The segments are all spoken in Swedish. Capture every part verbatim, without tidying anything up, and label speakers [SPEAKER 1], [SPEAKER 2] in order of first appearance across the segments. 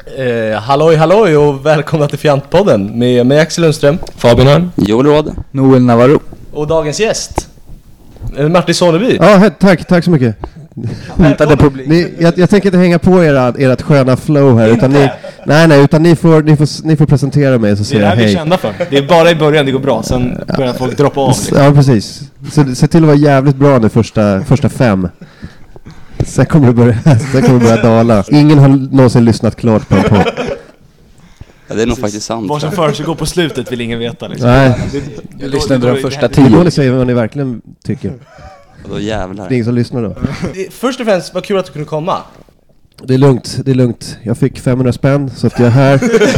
[SPEAKER 1] Eh, halloj halloj och välkomna till Fjantpodden med, med Axel Lundström,
[SPEAKER 2] Fabian Hörn,
[SPEAKER 3] Joel Råd,
[SPEAKER 2] Noel Navarro
[SPEAKER 1] och dagens gäst eh, Martin Soneby.
[SPEAKER 4] Ja, he- tack, tack så mycket.
[SPEAKER 1] Väntade publik.
[SPEAKER 4] Ni, jag, jag tänker inte hänga på era, ert sköna flow här, utan ni, nej, nej, utan ni får, ni får, ni får presentera mig så
[SPEAKER 2] Det
[SPEAKER 4] säger
[SPEAKER 2] är det
[SPEAKER 4] jag
[SPEAKER 2] här vi är
[SPEAKER 4] hej.
[SPEAKER 2] kända för. Det är bara i början det går bra, sen börjar folk droppa av liksom.
[SPEAKER 4] Ja, precis. Så, se till att vara jävligt bra nu första, första fem. Sen kommer det börja, sen kommer det börja dala. Ingen har någonsin lyssnat klart på en podd.
[SPEAKER 3] Ja, det är nog faktiskt sant.
[SPEAKER 2] Vad som försiggår på slutet vill ingen veta liksom.
[SPEAKER 4] Nej,
[SPEAKER 2] Jag lyssnade de första
[SPEAKER 4] det är då ni säger vad ni verkligen tycker.
[SPEAKER 3] Och då jävlar.
[SPEAKER 4] Det är ingen som lyssnar då.
[SPEAKER 1] Eh, Först och främst, vad kul att du kunde komma.
[SPEAKER 4] Det är lugnt, det är lugnt. Jag fick femhundra spänn så att jag är här.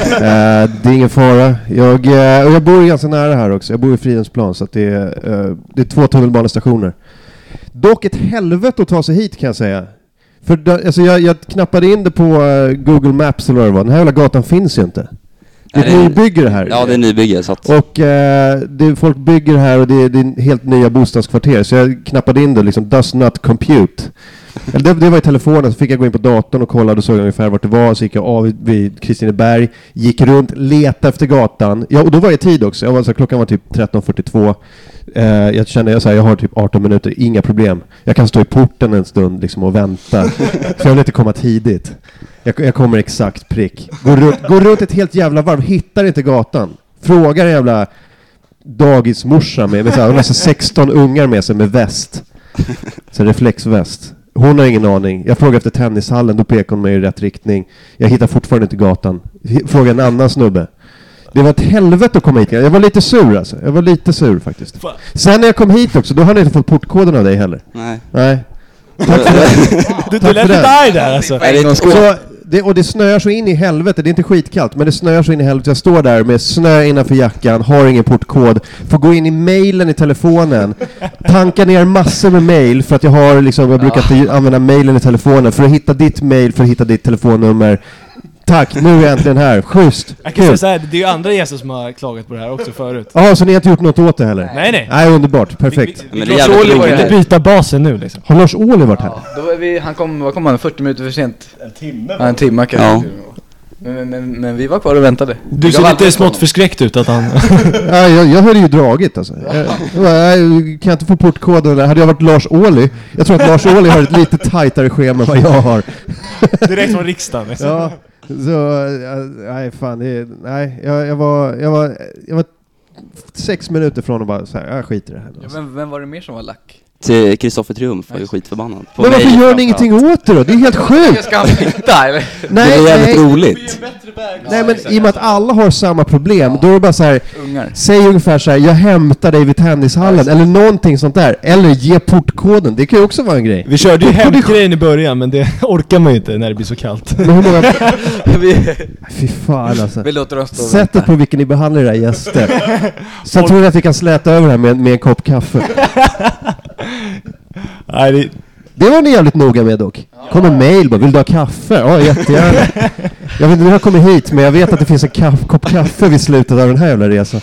[SPEAKER 4] eh, det är ingen fara. Jag, eh, och jag bor ganska nära här också. Jag bor i Fridhemsplan så att det är, eh, det är två tunnelbanestationer. Dock ett helvete att ta sig hit kan jag säga. För då, alltså jag, jag knappade in det på uh, Google Maps eller vad det var. Den här jävla gatan finns ju inte. Det är ett nybygge det här.
[SPEAKER 3] Ja, det är nybygge så att...
[SPEAKER 4] Och eh, det, folk bygger här och det är, det är helt nya bostadskvarter. Så jag knappade in det liksom, does not compute. Eller det, det var i telefonen, så fick jag gå in på datorn och kolla och såg ungefär vart det var. Så gick jag av vid Kristineberg, gick runt, letade efter gatan. Ja, och då var jag i tid också. Jag var, så klockan var typ tretton fyrtiotvå. Eh, jag kände, jag, så här, jag har typ arton minuter, inga problem. Jag kan stå i porten en stund liksom, och vänta. För jag vill inte komma tidigt. Jag, jag kommer exakt prick. Går runt, går runt ett helt jävla varv, hittar inte gatan. Frågar en jävla dagismorsa med, med så här, hon har så sexton ungar med sig med väst. Så reflexväst. Hon har ingen aning. Jag frågar efter tennishallen, då pekar hon mig i rätt riktning. Jag hittar fortfarande inte gatan. Frågar en annan snubbe. Det var ett helvete att komma hit. Jag var lite sur alltså. Jag var lite sur faktiskt. Sen när jag kom hit också, då har ni inte fått portkoden av dig heller.
[SPEAKER 3] Nej.
[SPEAKER 4] Nej.
[SPEAKER 2] Du, du
[SPEAKER 4] Tack
[SPEAKER 2] lät
[SPEAKER 4] för
[SPEAKER 2] lite arg där alltså.
[SPEAKER 3] Nej, det är
[SPEAKER 4] Så det, och det snöar så in i helvete. Det är inte skitkallt, men det snöar så in i helvete. Jag står där med snö innanför jackan, har ingen portkod, får gå in i mailen i telefonen, tanka ner massor med mail för att jag har liksom, jag brukar inte använda mailen i telefonen för att hitta ditt mail, för att hitta ditt telefonnummer. Tack, nu är jag äntligen här. Schysst.
[SPEAKER 2] Jag kan säga så här, det är ju andra gäster som har klagat på det här också förut.
[SPEAKER 4] Ja, så ni har inte gjort något åt det heller?
[SPEAKER 2] Nej, nej.
[SPEAKER 4] Nej, underbart. Perfekt.
[SPEAKER 2] Vi, vi,
[SPEAKER 3] Men
[SPEAKER 2] vi,
[SPEAKER 3] det är
[SPEAKER 2] Lars
[SPEAKER 3] jävligt
[SPEAKER 2] Ohly var ju
[SPEAKER 3] roligt.
[SPEAKER 2] inte byta basen nu liksom.
[SPEAKER 4] Har Lars Ohly varit här?
[SPEAKER 5] Ja, då var vi, han kom, vad kom han, fyrtio minuter för sent?
[SPEAKER 1] En timme.
[SPEAKER 5] Ja, en timme kanske.
[SPEAKER 3] Ja.
[SPEAKER 5] Men, men, men vi var kvar och väntade.
[SPEAKER 2] Du ser lite smått förskräckt ut att han...
[SPEAKER 4] Ja, jag, jag hade ju dragit alltså. Jag, jag, bara, jag kan jag inte få portkoden eller hade jag varit Lars Ohly. Jag tror att Lars Ohly har ett lite tajtare schema än vad jag har.
[SPEAKER 2] Direkt från riksdagen liksom.
[SPEAKER 4] Ja, så äh, nej fan det är, nej jag, jag var jag var jag var sex minuter från och bara så här, jag skiter i det här.
[SPEAKER 5] Ja, vem, vem var det mer som var lack?
[SPEAKER 3] Till Kristoffer Triumf var ju skitförbannad. På
[SPEAKER 4] Men varför
[SPEAKER 3] mig
[SPEAKER 4] gör ni ingenting åt det då? Det är helt sjukt.
[SPEAKER 5] Ska han byta eller?
[SPEAKER 3] Det
[SPEAKER 4] Nej,
[SPEAKER 3] var jävligt
[SPEAKER 4] nej.
[SPEAKER 3] roligt.
[SPEAKER 4] Nej, men i och med att alla har samma problem, då är det bara så här,
[SPEAKER 5] Ungar.
[SPEAKER 4] säg ungefär så här, jag hämtar dig vid tennishallen, eller någonting sånt där. Eller ge portkoden, det kan ju också vara en grej.
[SPEAKER 2] Vi körde ju
[SPEAKER 4] Portkod-
[SPEAKER 2] hämtgrejen i början, men det orkar man ju inte när det blir så kallt.
[SPEAKER 4] Men hur många...
[SPEAKER 5] vi,
[SPEAKER 4] Fy fan alltså.
[SPEAKER 5] vi låter oss stå och
[SPEAKER 4] Sättet
[SPEAKER 5] vänta.
[SPEAKER 4] på vilken ni behandlar era gäster. Så jag tror att vi kan släta över det här med, med en kopp kaffe.
[SPEAKER 2] Nej, det...
[SPEAKER 4] Det var ni jävligt noga med dock. Kom en mail bara, vill du ha kaffe? Ja, jättegärna. Jag vet inte hur jag kommer hit, men jag vet att det finns en kaff- kopp kaffe vid slutet av den här jävla resan.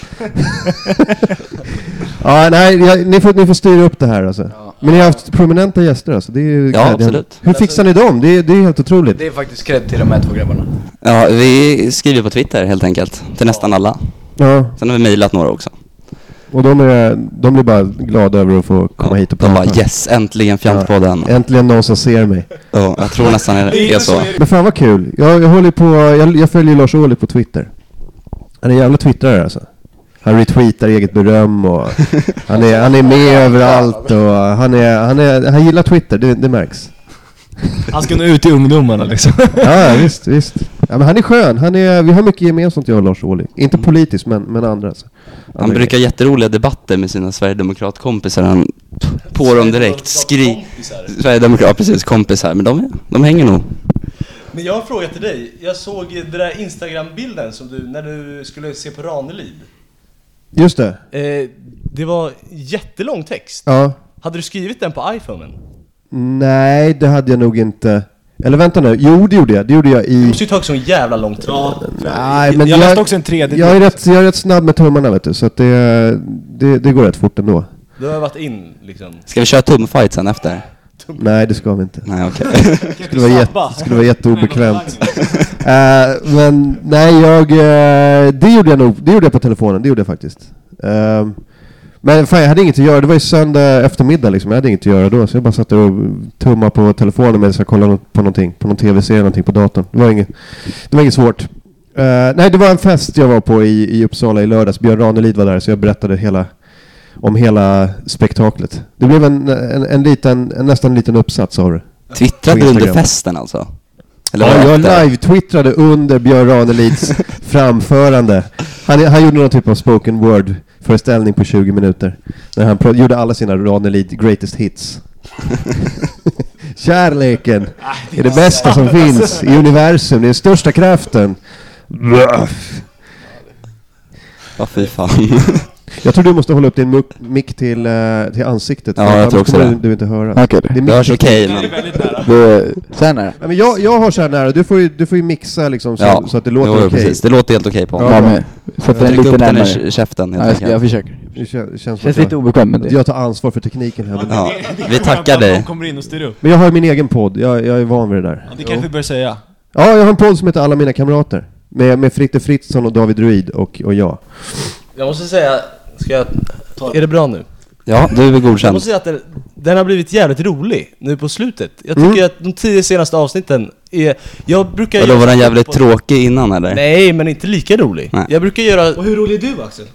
[SPEAKER 4] Ja, nej, jag, ni, får, ni får styra upp det här alltså. Men ni har haft prominenta gäster alltså, det är ju
[SPEAKER 3] Ja,
[SPEAKER 4] glädjande.
[SPEAKER 3] absolut.
[SPEAKER 4] Hur fixar ni dem? Det är, det är helt otroligt.
[SPEAKER 5] Det är faktiskt cred till de här två grabbarna.
[SPEAKER 3] Ja, vi skriver på Twitter helt enkelt. Till nästan alla.
[SPEAKER 4] Ja,
[SPEAKER 3] Sen har vi mejlat några också.
[SPEAKER 4] och de, är, de blir bara glada över att få komma
[SPEAKER 3] Ja,
[SPEAKER 4] hit och
[SPEAKER 3] de
[SPEAKER 4] prata.
[SPEAKER 3] bara yes, äntligen Fjantpodden.
[SPEAKER 4] Äntligen någon som ser mig.
[SPEAKER 3] Ja, jag tror nästan det är så.
[SPEAKER 4] Men fan vad kul. Jag, jag håller på, jag, jag följer Lars Ohly på Twitter. Han är en jävla twittrare alltså. Han retweetar eget beröm och han är, han är med överallt och han är, han är, han gillar Twitter, det, det märks.
[SPEAKER 2] Han ska nå ut till ungdomarna liksom.
[SPEAKER 4] Ja, visst, visst. Ja, men han är skön. Han är, vi har mycket gemensamt jag och Lars Ohly. Inte politiskt, men, men andra alltså.
[SPEAKER 3] Han brukar ha jätteroliga debatter med sina Sverigedemokratkompisar. Han på dem direkt. Skri... Sverigedemokrat, ja, precis, kompisar. Men de, de hänger nog.
[SPEAKER 1] Men jag har en fråga till dig. Jag såg den där Instagram-bilden som du, när du skulle se på Ranelid.
[SPEAKER 4] Just det.
[SPEAKER 1] Eh, det var jättelång text.
[SPEAKER 4] Ja.
[SPEAKER 1] Hade du skrivit den på iPhonen?
[SPEAKER 4] Nej, det hade jag nog inte. Eller vänta nu. Jo, det gjorde jag. Det gjorde jag
[SPEAKER 1] Det
[SPEAKER 4] i...
[SPEAKER 1] måste ju ta så en jävla lång tid.
[SPEAKER 2] Ja.
[SPEAKER 4] Nej, men
[SPEAKER 2] jag läste
[SPEAKER 4] jag,
[SPEAKER 2] också en tredje.
[SPEAKER 4] jag, är rätt, jag är rätt snabb med tummarna, vet du. Så att det, det, det går rätt fort ändå.
[SPEAKER 1] Du har varit in liksom.
[SPEAKER 3] Ska vi köra tumfight sen efter?
[SPEAKER 4] Nej, det ska vi inte.
[SPEAKER 3] Nej, okej.
[SPEAKER 4] Det skulle vara, jätte, skulle vara jätteobekvämt. uh, men nej, jag... Uh, det gjorde jag nog. Det gjorde jag på telefonen. Det gjorde jag faktiskt. Uh, men fan, jag hade inget att göra. Det var ju söndag eftermiddag liksom. Jag hade inget att göra då. Så jag bara satt där och tummade på telefonen medan jag kollade på någonting. På någon tv-serie, någonting på datorn. Det var inget, det var inget svårt. Uh, nej, det var en fest jag var på i, i Uppsala i lördags. Björn Ranelid var där, så jag berättade hela... om hela spektaklet. Det blev en, en, en liten, en nästan en liten uppsats av det.
[SPEAKER 3] Twittrade du under festen alltså? Eller
[SPEAKER 4] ja, jag
[SPEAKER 3] det?
[SPEAKER 4] live-twittrade under Björn Ranelids framförande. Han, han gjorde någon typ av spoken word-föreställning på tjugo minuter. När han pro- gjorde alla sina Ranelid greatest hits. Kärleken är det bästa som finns i universum. Det är den största kraften.
[SPEAKER 3] Ja, fy fan.
[SPEAKER 4] Jag tror du måste hålla upp din muck- mick till, uh, till ansiktet.
[SPEAKER 3] Ja, jag tror också det.
[SPEAKER 4] Du, du inte höra.
[SPEAKER 5] Okej,
[SPEAKER 3] det hörs okej, men...
[SPEAKER 5] Det så här nära.
[SPEAKER 4] Ja, men jag, jag har så här nära. Du får ju, du får ju mixa liksom så,
[SPEAKER 3] Ja,
[SPEAKER 4] så att det låter
[SPEAKER 3] jo,
[SPEAKER 4] okej.
[SPEAKER 3] precis. Det låter helt okej på
[SPEAKER 4] Ja,
[SPEAKER 5] Ja,
[SPEAKER 3] honom.
[SPEAKER 5] men sätter den
[SPEAKER 3] Tryck
[SPEAKER 5] lite
[SPEAKER 3] upp den
[SPEAKER 5] närmare.
[SPEAKER 3] i käften, helt
[SPEAKER 5] Ja, jag, ska,
[SPEAKER 3] enkelt.
[SPEAKER 5] jag försöker.
[SPEAKER 4] Det känns, känns,
[SPEAKER 5] Känns
[SPEAKER 4] känns
[SPEAKER 5] lite obekvämt med det.
[SPEAKER 4] jag tar ansvar för tekniken här.
[SPEAKER 3] Ja, vi tackar dig.
[SPEAKER 2] De kommer in och styr upp.
[SPEAKER 4] Men jag har ju min egen podd. Jag, jag är van vid det där.
[SPEAKER 2] Ja, det kanske vi bör säga.
[SPEAKER 4] Ja, jag har en podd som heter Alla mina kamrater. Med, med Fritte Fritzson och David Ruid och, och jag.
[SPEAKER 1] Jag måste säga, ska jag ta... Är det bra nu?
[SPEAKER 3] Ja, du är
[SPEAKER 1] Jag
[SPEAKER 3] godkänd.
[SPEAKER 1] måste säga att den, den har blivit jävligt rolig nu på slutet. Jag tycker
[SPEAKER 4] Mm.
[SPEAKER 1] att de tio senaste avsnitten är... Jag brukar
[SPEAKER 3] Och då var den jävligt
[SPEAKER 1] på-
[SPEAKER 3] tråkig innan, eller?
[SPEAKER 1] Nej, men inte lika rolig.
[SPEAKER 3] Nej.
[SPEAKER 1] Jag brukar göra...
[SPEAKER 2] Och hur rolig är du, Axel?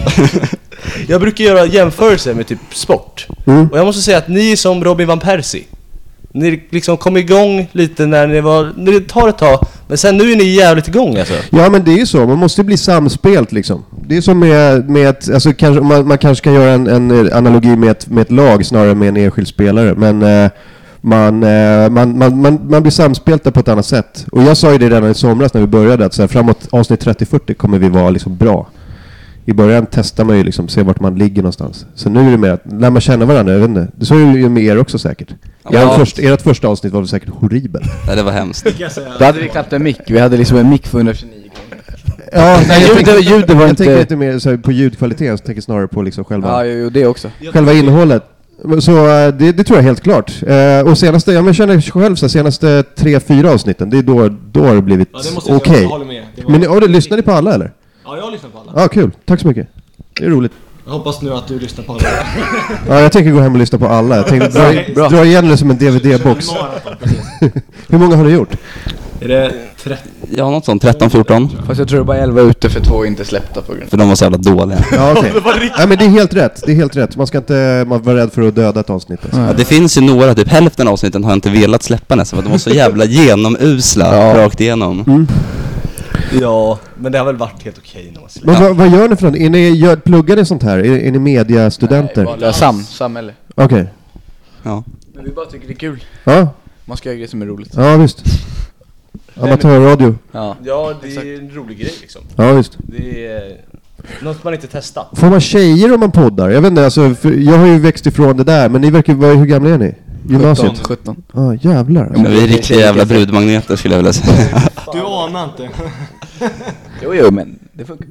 [SPEAKER 1] Jag brukar göra jämförelser med typ sport.
[SPEAKER 4] Mm.
[SPEAKER 1] Och jag måste säga att ni är som Robin van Persie. Ni liksom kom igång lite när ni var... När det tar ett tag. Men sen nu är ni jävligt igång alltså.
[SPEAKER 4] Ja, men det är ju så. Man måste bli samspelt liksom. Det är som med, med ett, alltså kanske, man, man kanske kan göra en, en analogi med ett, med ett lag snarare än med en enskild spelare. Men eh, man, eh, man, man, man, man blir samspelta på ett annat sätt. Och jag sa ju det redan i somras när vi började att så här, framåt avsnitt trettio fyrtio kommer vi vara liksom bra. I början testar man ju liksom, se vart man ligger någonstans. Så nu är det mer att, när man känner varandra, jag vet inte. Det så är det ju med er också säkert.
[SPEAKER 3] Ja.
[SPEAKER 4] Er först, ert första avsnitt var väl säkert horribel.
[SPEAKER 3] Nej, det var hemskt.
[SPEAKER 5] Då hade vi knappt en mick. Vi hade liksom en mick för hundratjugonio kronor.
[SPEAKER 4] Ja, nej, jag
[SPEAKER 5] Ljudet-
[SPEAKER 4] tänker,
[SPEAKER 5] ljudet var
[SPEAKER 4] jag
[SPEAKER 5] inte-
[SPEAKER 4] tänker inte mer så här, på ljudkvaliteten, jag tänker snarare på liksom själva...
[SPEAKER 5] Ja, jo, det också.
[SPEAKER 4] Själva innehållet. Så eh, det, det tror jag helt klart. Eh, och senaste, ja, men jag känner själv så här, senaste tre, fyra avsnitten, det är då, då har det blivit
[SPEAKER 2] Ja, det måste jag
[SPEAKER 4] okej.
[SPEAKER 2] säga, jag håller med. Det var-
[SPEAKER 4] Men ja, du lyssnar ni på alla eller?
[SPEAKER 2] Ja, jag lyssnar på alla.
[SPEAKER 4] Ja, kul. Tack så mycket. Det är roligt.
[SPEAKER 2] Jag hoppas nu att du lyssnar på alla.
[SPEAKER 4] Ja, jag tänker gå hem och lyssna på alla. Jag tänkte dra,
[SPEAKER 5] Bra.
[SPEAKER 4] dra igen det som en D V D-box. Hur många har du gjort?
[SPEAKER 2] Är det trettio?
[SPEAKER 3] Ja, något sånt. tretton fjorton.
[SPEAKER 5] Fast jag tror det bara elva ute för två inte släppta på grund.
[SPEAKER 3] För de var så jävla dåliga.
[SPEAKER 4] Ja, okej. Nej, men det är helt rätt. Det är helt rätt. Man ska inte man vara rädd för att döda ett avsnitt. Alltså.
[SPEAKER 3] Ja, det finns ju några, typ hälften av avsnitten har jag inte velat släppa nästan. För att de var så jävla genomusla.
[SPEAKER 5] Ja.
[SPEAKER 3] Rakt igenom.
[SPEAKER 4] Mm.
[SPEAKER 1] Ja, men det har väl varit helt okej när man släpper.
[SPEAKER 4] Men vad, vad gör ni för något? Är ni, gör, pluggar ni sånt här? Är, är ni mediastudenter?
[SPEAKER 5] Nej, bara sam, samhälle.
[SPEAKER 4] Okej.
[SPEAKER 3] Ja.
[SPEAKER 5] Men vi bara tycker det är kul.
[SPEAKER 4] Ja,
[SPEAKER 5] Man ska göra grejer som är roligt.
[SPEAKER 4] ja visst. Amatörradio.
[SPEAKER 5] Ja.
[SPEAKER 1] Ja, det är en rolig grej liksom.
[SPEAKER 4] Ja, visst.
[SPEAKER 1] Det är något man inte testat.
[SPEAKER 4] Får man tjejer om man poddar? Jag vet inte, alltså, för jag har ju växt ifrån det där, men ni verkar vara, hur gamla är ni? Gymnasiet?
[SPEAKER 5] sjutton.
[SPEAKER 4] Ja, ah, jävlar.
[SPEAKER 3] Men vi är riktiga jävla brudmagneter skulle jag vilja säga.
[SPEAKER 2] Du anar inte.
[SPEAKER 5] Jo, jo, men det funkar.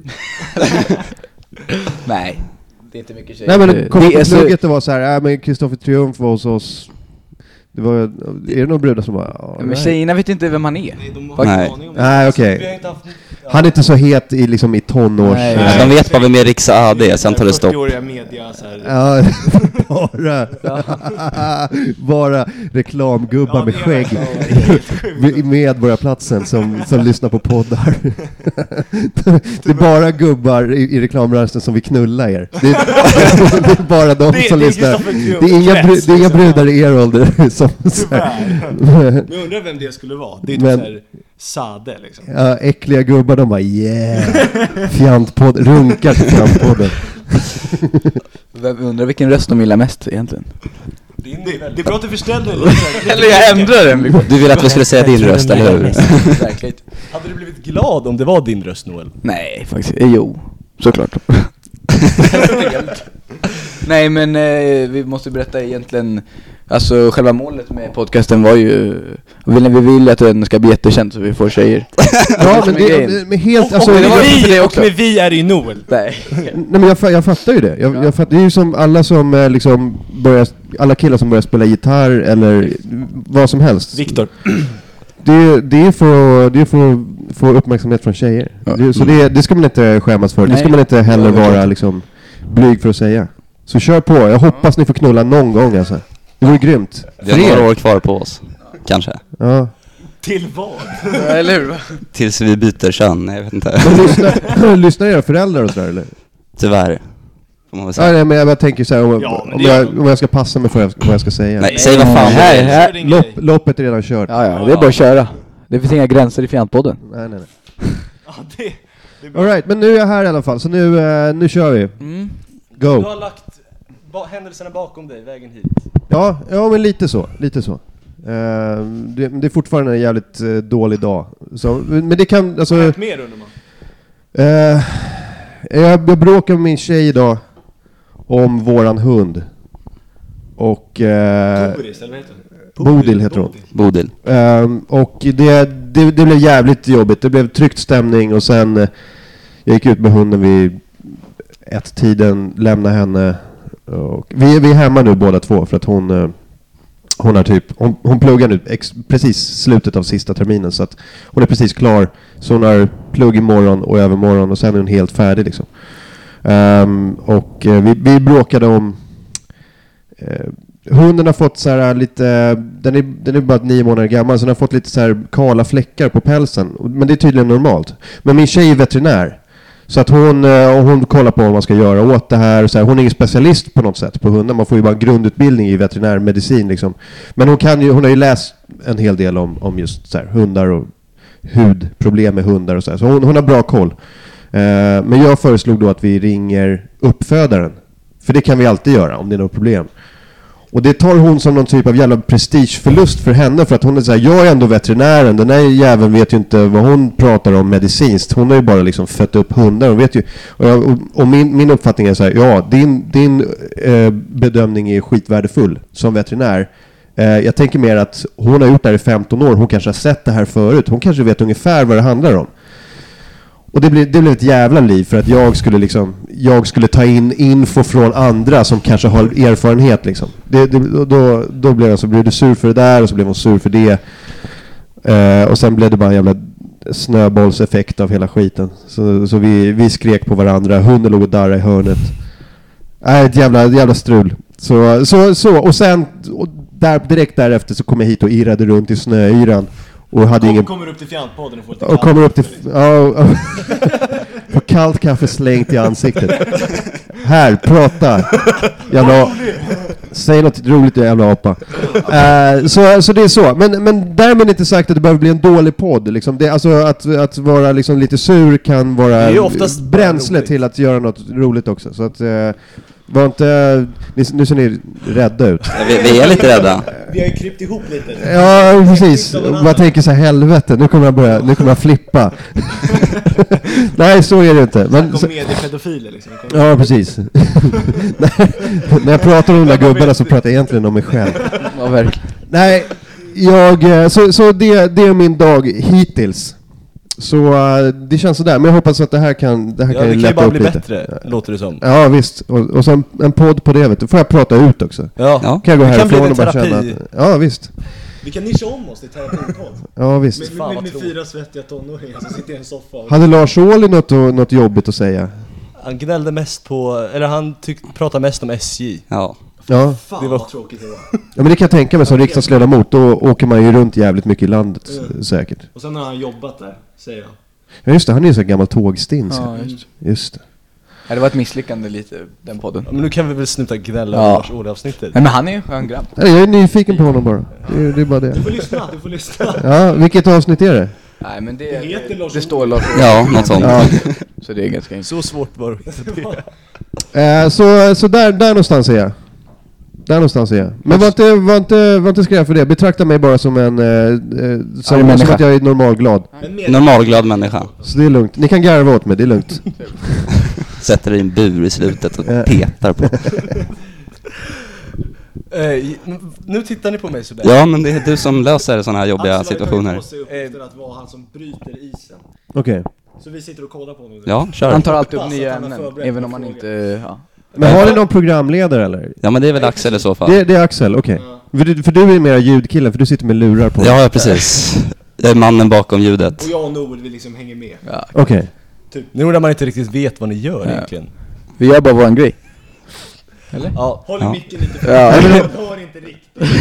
[SPEAKER 5] Nej. Det är inte mycket tjejer.
[SPEAKER 4] Nej, men
[SPEAKER 5] Det-
[SPEAKER 4] kom
[SPEAKER 5] det är
[SPEAKER 4] på
[SPEAKER 5] så-
[SPEAKER 4] plugget, det var så här, äh, men Kristoffer Triumf var hos oss. Det var, är det några brudar som bara, ja,
[SPEAKER 5] Men
[SPEAKER 4] nej.
[SPEAKER 5] tjejerna vet inte vem han är.
[SPEAKER 2] Nej, de har
[SPEAKER 5] Faktiskt.
[SPEAKER 2] ingen aning om det.
[SPEAKER 4] Nej, okej.
[SPEAKER 1] Vi har inte haft...
[SPEAKER 4] Han är inte så het i, liksom, i tonårs...
[SPEAKER 5] Nej.
[SPEAKER 3] Nej, de vet bara vem är Rixa A D, sen tar det stopp.
[SPEAKER 2] fyrtioåriga media så här.
[SPEAKER 4] Ja, bara, bara reklamgubbar med skägg i Medborgarplatsen som, som lyssnar på poddar. Det är bara gubbar i, i reklambranschen som vill knulla er. Det är, det är bara de
[SPEAKER 2] Det-
[SPEAKER 4] som
[SPEAKER 2] det är
[SPEAKER 4] lyssnar.
[SPEAKER 2] Kristoffer Triumf
[SPEAKER 4] Det är inga, bru,
[SPEAKER 2] krets,
[SPEAKER 4] det är inga
[SPEAKER 2] liksom.
[SPEAKER 4] brudar i er ålder som... så här-
[SPEAKER 2] Men jag undrar vem det skulle vara. Det är typ
[SPEAKER 4] Men-
[SPEAKER 2] såhär Sade liksom.
[SPEAKER 4] Ja, äckliga gubbar, de bara yeah, fjantpodd, runkar till fjantpodden.
[SPEAKER 5] Vem undrar vilken röst de gillar mest egentligen?
[SPEAKER 2] Det, det är bra att du förställer det.
[SPEAKER 5] Eller jag ändrar den.
[SPEAKER 3] Du vill att vi skulle säga din röst, eller hur?
[SPEAKER 5] Verkligt.
[SPEAKER 1] Hade du blivit glad om det var din röst, Noel?
[SPEAKER 5] Nej, faktiskt. Eh, jo, såklart. Nej, men eh, vi måste berätta egentligen Alltså själva målet med podcasten var ju, vi vill, vi vill att den ska bli jättekänd så vi får tjejer.
[SPEAKER 4] Ja, men det men helt alltså,
[SPEAKER 2] och, och,
[SPEAKER 4] det
[SPEAKER 2] med
[SPEAKER 4] var,
[SPEAKER 2] vi, och med vi är det ju Noel.
[SPEAKER 5] Nej.
[SPEAKER 4] nej men jag, jag fattar ju det. Jag, jag fattar, det är ju som alla som eh, liksom börjar, alla killar som börjar spela gitarr eller vad som helst.
[SPEAKER 2] Viktor.
[SPEAKER 4] Det, det är för det är för att få uppmärksamhet från tjejer.
[SPEAKER 5] Ja.
[SPEAKER 4] Det, så det, det ska man inte skämmas för.
[SPEAKER 5] Nej.
[SPEAKER 4] Det ska man inte heller
[SPEAKER 5] Ja, det är
[SPEAKER 4] vara
[SPEAKER 5] klart.
[SPEAKER 4] liksom blyg för att säga. Så kör på. Jag hoppas ni får knulla någon gång alltså. Det vore grymt.
[SPEAKER 3] Vi har
[SPEAKER 4] För er.
[SPEAKER 3] några år kvar på oss. Kanske.
[SPEAKER 4] Ja.
[SPEAKER 2] Till vad?
[SPEAKER 5] Eller hur?
[SPEAKER 3] Tills vi byter kön, jag vet inte.
[SPEAKER 4] Men lyssnar, lyssnar era föräldrar och sådär eller?
[SPEAKER 3] Tyvärr. Får man väl
[SPEAKER 4] Ja,
[SPEAKER 3] säga.
[SPEAKER 4] nej, men jag bara tänker så här, om,
[SPEAKER 2] Ja, men
[SPEAKER 4] om,
[SPEAKER 2] det gör
[SPEAKER 4] jag,
[SPEAKER 2] de.
[SPEAKER 4] om jag ska passa mig för vad jag ska säga.
[SPEAKER 3] Nej, säg vad fan
[SPEAKER 5] Här,
[SPEAKER 3] du vill.
[SPEAKER 5] här.
[SPEAKER 2] Det är ingen
[SPEAKER 4] Lopp,
[SPEAKER 2] grej.
[SPEAKER 4] loppet är redan kört.
[SPEAKER 5] Ja, ja, det är bara att köra. Det finns inga gränser i Fjantpodden.
[SPEAKER 4] Nej, nej, nej.
[SPEAKER 2] Ja, det, det är bra.
[SPEAKER 4] All right, men nu är jag här i alla fall. Så nu, eh, nu kör vi.
[SPEAKER 5] Mm.
[SPEAKER 1] Du
[SPEAKER 4] Go.
[SPEAKER 1] har lagt ba- händelserna bakom dig, vägen hit.
[SPEAKER 4] Ja, ja, men lite så. Lite så. Eh, det, det är fortfarande en jävligt eh, dålig dag. Så, men det kan, alltså...
[SPEAKER 2] Vad har hänt mer undrar man?
[SPEAKER 4] Eh, jag, jag bråkade med min tjej idag om våran hund. Och... Eh,
[SPEAKER 2] Boris, eller vad heter det?
[SPEAKER 4] Bodil heter hon.
[SPEAKER 3] Bodil.
[SPEAKER 4] Um, och det, det, det blev jävligt jobbigt. Det blev tryckt stämning och sen eh, jag gick ut med hunden vid ett tiden, lämnade henne. Och vi, vi är hemma nu båda två för att hon eh, hon har typ hon, hon pluggar nu ex, precis slutet av sista terminen så att hon är precis klar. Så hon har plugg imorgon och övermorgon och sen är hon helt färdig liksom. Um, och eh, vi, vi bråkade om eh, hunden har fått så här lite, den är, den är bara nio månader gammal så den har fått lite så här kala fläckar på pälsen. Men det är tydligen normalt. Men min tjej är veterinär. Så att hon, och hon kollar på vad man ska göra åt det här. Och så här. Hon är ingen specialist på något sätt på hundar. Man får ju bara en grundutbildning i veterinärmedicin liksom. Men hon, kan ju, hon har ju läst en hel del om, om just så här, hundar och hudproblem med hundar och så här. Så hon, hon har bra koll. Eh, men jag föreslog då att vi ringer uppfödaren. För det kan vi alltid göra om det är något problem. Och det tar hon som någon typ av jävla prestigeförlust för henne. För att hon är så här, jag är ändå veterinären. Den här jäveln vet ju inte vad hon pratar om medicinskt. Hon har ju bara liksom fött upp hundar. Hon vet ju, och jag, och, och min, min uppfattning är så här, ja, din, din eh, bedömning är skitvärdefull som veterinär. Eh, jag tänker mer att hon har gjort det här i femton år. Hon kanske har sett det här förut. Hon kanske vet ungefär vad det handlar om. Och det blev, det blev ett jävla liv för att jag skulle liksom jag skulle ta in info från andra som kanske har erfarenhet liksom. Det, det, då, då blev jag så blev du sur för det där och så blev hon sur för det. Eh, och sen blev det bara en jävla snöbollseffekt av hela skiten. Så, så vi, vi skrek på varandra. Hunden låg och darrade i hörnet. Nej, äh, ett jävla, jävla strul. Så, så, så. Och sen och där, direkt därefter så kom jag hit och irrade runt i snöyran. Och hade
[SPEAKER 2] Kom,
[SPEAKER 4] ingen...
[SPEAKER 2] kommer upp till Fjantpodden och får lite
[SPEAKER 4] Och kommer upp till... Ja, och, får kallt kaffe slängt i ansiktet. Här, prata. Jävla... Säg något roligt, jävla apa. Uh, så, så det är så. Men, men därmed inte sagt att det behöver bli en dålig podd. Liksom. Det, alltså att, att vara liksom lite sur kan vara
[SPEAKER 1] är ju oftast
[SPEAKER 4] bränsle
[SPEAKER 1] roligt.
[SPEAKER 4] till att göra något roligt också. Så att... Uh, var inte... Ni, nu ser ni rädda ut.
[SPEAKER 3] Ja, vi, vi är lite rädda.
[SPEAKER 2] Vi har ju krypt ihop lite.
[SPEAKER 4] Ja, precis. Man tänker så här, helvete, nu kommer jag börja, nu kommer jag flippa. Nej, så är det inte. Men,
[SPEAKER 2] Kom mediepedofiler liksom. Kom.
[SPEAKER 4] ja, precis. när, när jag pratar om de där gubbarna så pratar jag egentligen om mig själv.
[SPEAKER 5] Ja, verkligen.
[SPEAKER 4] Nej, jag, så, så det, det är min dag hittills. Så uh, det känns sådär, men jag hoppas att det här kan det här
[SPEAKER 1] Ja,
[SPEAKER 4] kan
[SPEAKER 1] det kan ju
[SPEAKER 4] lätta
[SPEAKER 1] bara
[SPEAKER 4] upp
[SPEAKER 1] bli
[SPEAKER 4] lite.
[SPEAKER 1] bättre, låter det som.
[SPEAKER 4] Ja, visst. Och, och så en, en podd på det, vet du. Får jag prata ut också?
[SPEAKER 1] Ja,
[SPEAKER 3] Ja.
[SPEAKER 4] Kan jag gå
[SPEAKER 1] Det kan bli
[SPEAKER 4] härifrån
[SPEAKER 1] en
[SPEAKER 4] och bara
[SPEAKER 1] terapi.
[SPEAKER 4] känna att, ja, visst.
[SPEAKER 2] Vi kan nischa om oss till terapipodd.
[SPEAKER 4] Ja, visst.
[SPEAKER 2] Med,
[SPEAKER 1] Fan,
[SPEAKER 2] med,
[SPEAKER 1] vad
[SPEAKER 2] med
[SPEAKER 1] tråkigt.
[SPEAKER 2] fyra svettiga tonåringar som sitter i en soffa och...
[SPEAKER 4] Hade Lars Ohly något, något jobbigt att säga?
[SPEAKER 1] han gnällde mest på, eller han tyck, pratade mest om S J.
[SPEAKER 3] Ja.
[SPEAKER 4] Ja.
[SPEAKER 2] Fan
[SPEAKER 1] det var-
[SPEAKER 2] vad tråkigt det var.
[SPEAKER 4] Ja, men det kan jag tänka mig som riksdagsledamot. Då åker man ju runt jävligt mycket i landet
[SPEAKER 2] Mm.
[SPEAKER 4] säkert.
[SPEAKER 2] Och sen har han jobbat där, säger han.
[SPEAKER 4] Ja, just det. Han är ju så gammal tågstins.
[SPEAKER 5] Ja,
[SPEAKER 4] Ja,
[SPEAKER 5] just.
[SPEAKER 4] just det.
[SPEAKER 5] Ja, det var ett misslyckande lite, den podden.
[SPEAKER 1] Men nu kan vi väl sluta gnälla
[SPEAKER 5] Ja.
[SPEAKER 1] om Lars Ohly-avsnittet.
[SPEAKER 5] Nej, men han är ju en skön grabb.
[SPEAKER 4] Nej, jag är nyfiken på honom bara. Det är, det är bara det.
[SPEAKER 2] Du får lyssna, du får lyssna.
[SPEAKER 4] Ja, vilket avsnitt är det?
[SPEAKER 5] Nej, men det,
[SPEAKER 2] Det heter Lars
[SPEAKER 5] det står Lars.
[SPEAKER 3] Ja, något sånt.
[SPEAKER 4] Ja.
[SPEAKER 5] Så det är ganska enkelt.
[SPEAKER 1] Så svårt var det inte det.
[SPEAKER 4] Eh, så så där, där någonstans är jag. Där någonstans är jag. Men var inte, var inte, var inte skräv för det. Betrakta mig bara som en... Eh, eh, som, som
[SPEAKER 5] människa.
[SPEAKER 4] att jag är normalglad.
[SPEAKER 2] Men med,
[SPEAKER 3] Normalglad människa.
[SPEAKER 4] Så det är lugnt. Ni kan garva åt mig, det är lugnt.
[SPEAKER 3] Sätter dig i en bur i slutet och
[SPEAKER 4] Ja.
[SPEAKER 3] petar på.
[SPEAKER 1] Eh, nu tittar ni på mig så bra.
[SPEAKER 3] Ja, men det är du som löser sådana här jobbiga
[SPEAKER 2] Axel har ju
[SPEAKER 3] situationer.
[SPEAKER 2] tagit på sig uppgiften att vara han som bryter isen.
[SPEAKER 4] Okej.
[SPEAKER 2] Så vi sitter och kollar på honom.
[SPEAKER 3] Ja, kör.
[SPEAKER 5] Han tar alltid upp
[SPEAKER 2] Hoppas
[SPEAKER 5] nya
[SPEAKER 2] att han har
[SPEAKER 5] ämnen,
[SPEAKER 2] förberett
[SPEAKER 5] även om
[SPEAKER 2] några
[SPEAKER 5] han
[SPEAKER 2] frågor.
[SPEAKER 5] inte... Ja.
[SPEAKER 4] Men har ni någon programledare eller?
[SPEAKER 3] Ja, men det är väl Axel i så fall.
[SPEAKER 4] Det, det är Axel, okej.
[SPEAKER 2] Ja.
[SPEAKER 4] För, du, för du är mera ljudkillen, för du sitter med lurar på.
[SPEAKER 3] Ja, precis. Jag är mannen bakom ljudet.
[SPEAKER 2] Och jag och Noel, vi liksom hänger med.
[SPEAKER 5] Ja.
[SPEAKER 4] Okej.
[SPEAKER 1] Nu när man inte riktigt vet vad ni gör
[SPEAKER 5] Ja.
[SPEAKER 1] egentligen.
[SPEAKER 5] Vi gör bara våran grej. Eller?
[SPEAKER 1] Ja.
[SPEAKER 2] Håll
[SPEAKER 3] Ja.
[SPEAKER 2] micken lite för
[SPEAKER 5] Ja.
[SPEAKER 2] jag hör inte riktigt.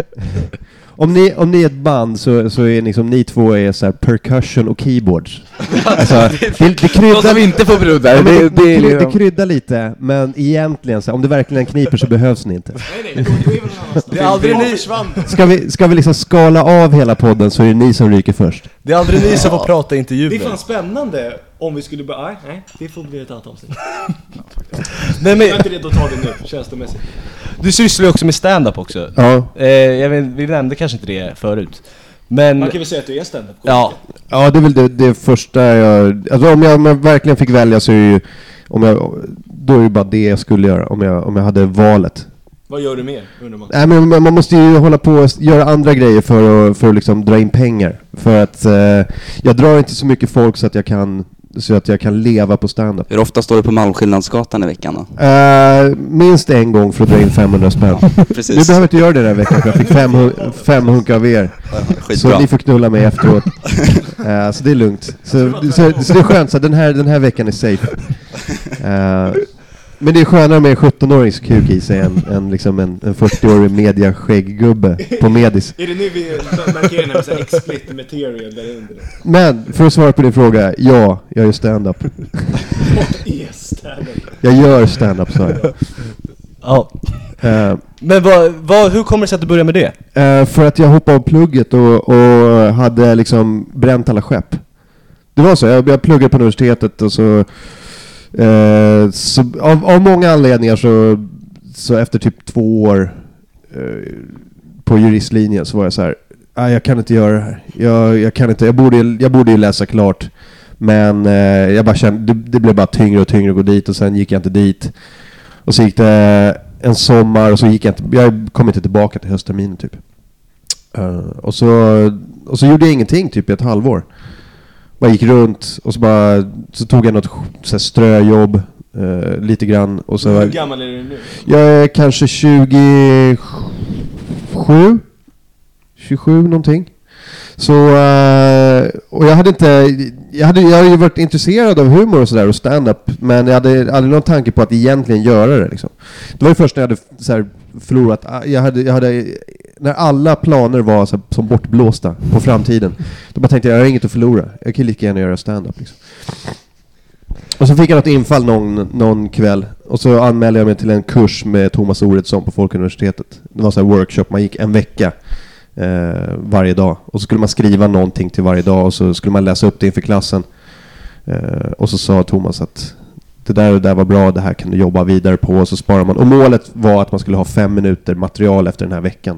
[SPEAKER 4] Om ni, om ni är ett band så, så är liksom, ni två är så här percussion och keyboards. Alltså, det, det,
[SPEAKER 5] De
[SPEAKER 4] kryddar,
[SPEAKER 5] som inte får brodda,
[SPEAKER 4] ja, men
[SPEAKER 5] det,
[SPEAKER 4] det,
[SPEAKER 5] det,
[SPEAKER 4] det,
[SPEAKER 5] är
[SPEAKER 4] kry- det
[SPEAKER 5] liksom...
[SPEAKER 4] kryddar lite, men egentligen så här, om det verkligen kniper så behövs ni inte.
[SPEAKER 2] Nej nej, då är vi någon annanstans.
[SPEAKER 1] Det är aldrig
[SPEAKER 2] Jag
[SPEAKER 1] ni-
[SPEAKER 2] försvann.
[SPEAKER 4] Ska vi, ska vi liksom skala av hela podden så är det ni som ryker först.
[SPEAKER 1] Det är aldrig ni som får prata i
[SPEAKER 2] Det är
[SPEAKER 1] intervjuer.
[SPEAKER 2] fan spännande om vi skulle börja... Nej, nej, det får bli ett annat avsnitt.
[SPEAKER 1] Nej,
[SPEAKER 2] Jag
[SPEAKER 1] men,
[SPEAKER 2] är inte redo att ta det nu, känslomässigt.
[SPEAKER 1] du sysslar ju också med stand-up också.
[SPEAKER 4] Ja,
[SPEAKER 1] Eh, jag vet, vi nämnde kanske inte det förut. Men,
[SPEAKER 2] Man kan väl säga att du är stand-up.
[SPEAKER 1] ja,
[SPEAKER 4] ja det är väl det, det första jag... Alltså om jag, om jag verkligen fick välja så är det ju... Om jag, då är det bara det jag skulle göra om jag, om jag hade valet.
[SPEAKER 2] Vad gör du mer, undrar man?
[SPEAKER 4] Nej, men man man måste ju hålla på och göra andra grejer för att, för att liksom dra in pengar. För att eh, jag drar inte så mycket folk så att jag kan, så att jag kan leva på stand-up.
[SPEAKER 3] Hur ofta står du på Malmskillnadsgatan i veckan då?
[SPEAKER 4] Eh, minst en gång för att dra in femhundra spänn.
[SPEAKER 3] Precis.
[SPEAKER 4] Du behöver inte göra det den här veckan för jag fick fem, hu- fem hunk av er. Så
[SPEAKER 3] Skitbra.
[SPEAKER 4] ni får knulla mig efteråt. Eh, så det är lugnt. Så, så, så det är skönt, så den här, den här veckan är safe. Eh, men det är skönare med en sjutton-årings kuk i sig än, än liksom en, en fyrtio-årig mediaskägggubbe på Medis.
[SPEAKER 2] Är det nu vi markerar den här med så här explicit material där under?
[SPEAKER 4] Men för att svara på din fråga, ja, jag gör stand-up.
[SPEAKER 2] Vad är stand-up?
[SPEAKER 4] Jag gör stand-up, sa jag.
[SPEAKER 1] ja.
[SPEAKER 4] Eh,
[SPEAKER 1] Men vad, vad, hur kommer det sig att du börjar med det?
[SPEAKER 4] eh, för att jag hoppade av plugget och, och hade liksom bränt alla skepp. Det var så, jag, jag pluggade på universitetet och så, eh, så av, av många anledningar så, så efter typ två år eh, på juristlinjen så var jag så här: ah, jag kan inte göra det här. Jag, jag kan inte, jag borde, jag borde ju läsa klart. Men eh, jag bara kände, det, det blev bara tyngre och tyngre att gå dit och sen gick jag inte dit. Och så gick det en sommar och så gick jag inte, jag kom inte tillbaka till höstterminen typ. Uh, och, så, och så gjorde jag ingenting typ i ett halvår. Bara gick runt och så bara så tog jag något så här ströjobb uh, lite grann och så.
[SPEAKER 2] Hur gammal är du nu?
[SPEAKER 4] Jag är kanske tjugosju tjugosju någonting. Så uh, och jag hade inte jag hade jag hade ju varit intresserad av humor och sådär och stand-up, men jag hade aldrig någon tanke på att egentligen göra det liksom. Det var ju först när jag hade så här förlorat, jag hade jag hade när alla planer var så här, som bortblåsta på framtiden. Då bara tänkte jag, jag har inget att förlora. Jag kan lika gärna göra stand-up liksom. Och så fick jag något infall någon, någon kväll. Och så anmälde jag mig till en kurs med Thomas Oredsson på Folkuniversitetet. Det var så här workshop, man gick en vecka eh, varje dag. Och så skulle man skriva någonting till varje dag och så skulle man läsa upp det inför klassen. Eh, och så sa Thomas att det där och det där var bra, det här kan du jobba vidare på. Och så sparar man. Och målet var att man skulle ha fem minuter material efter den här veckan.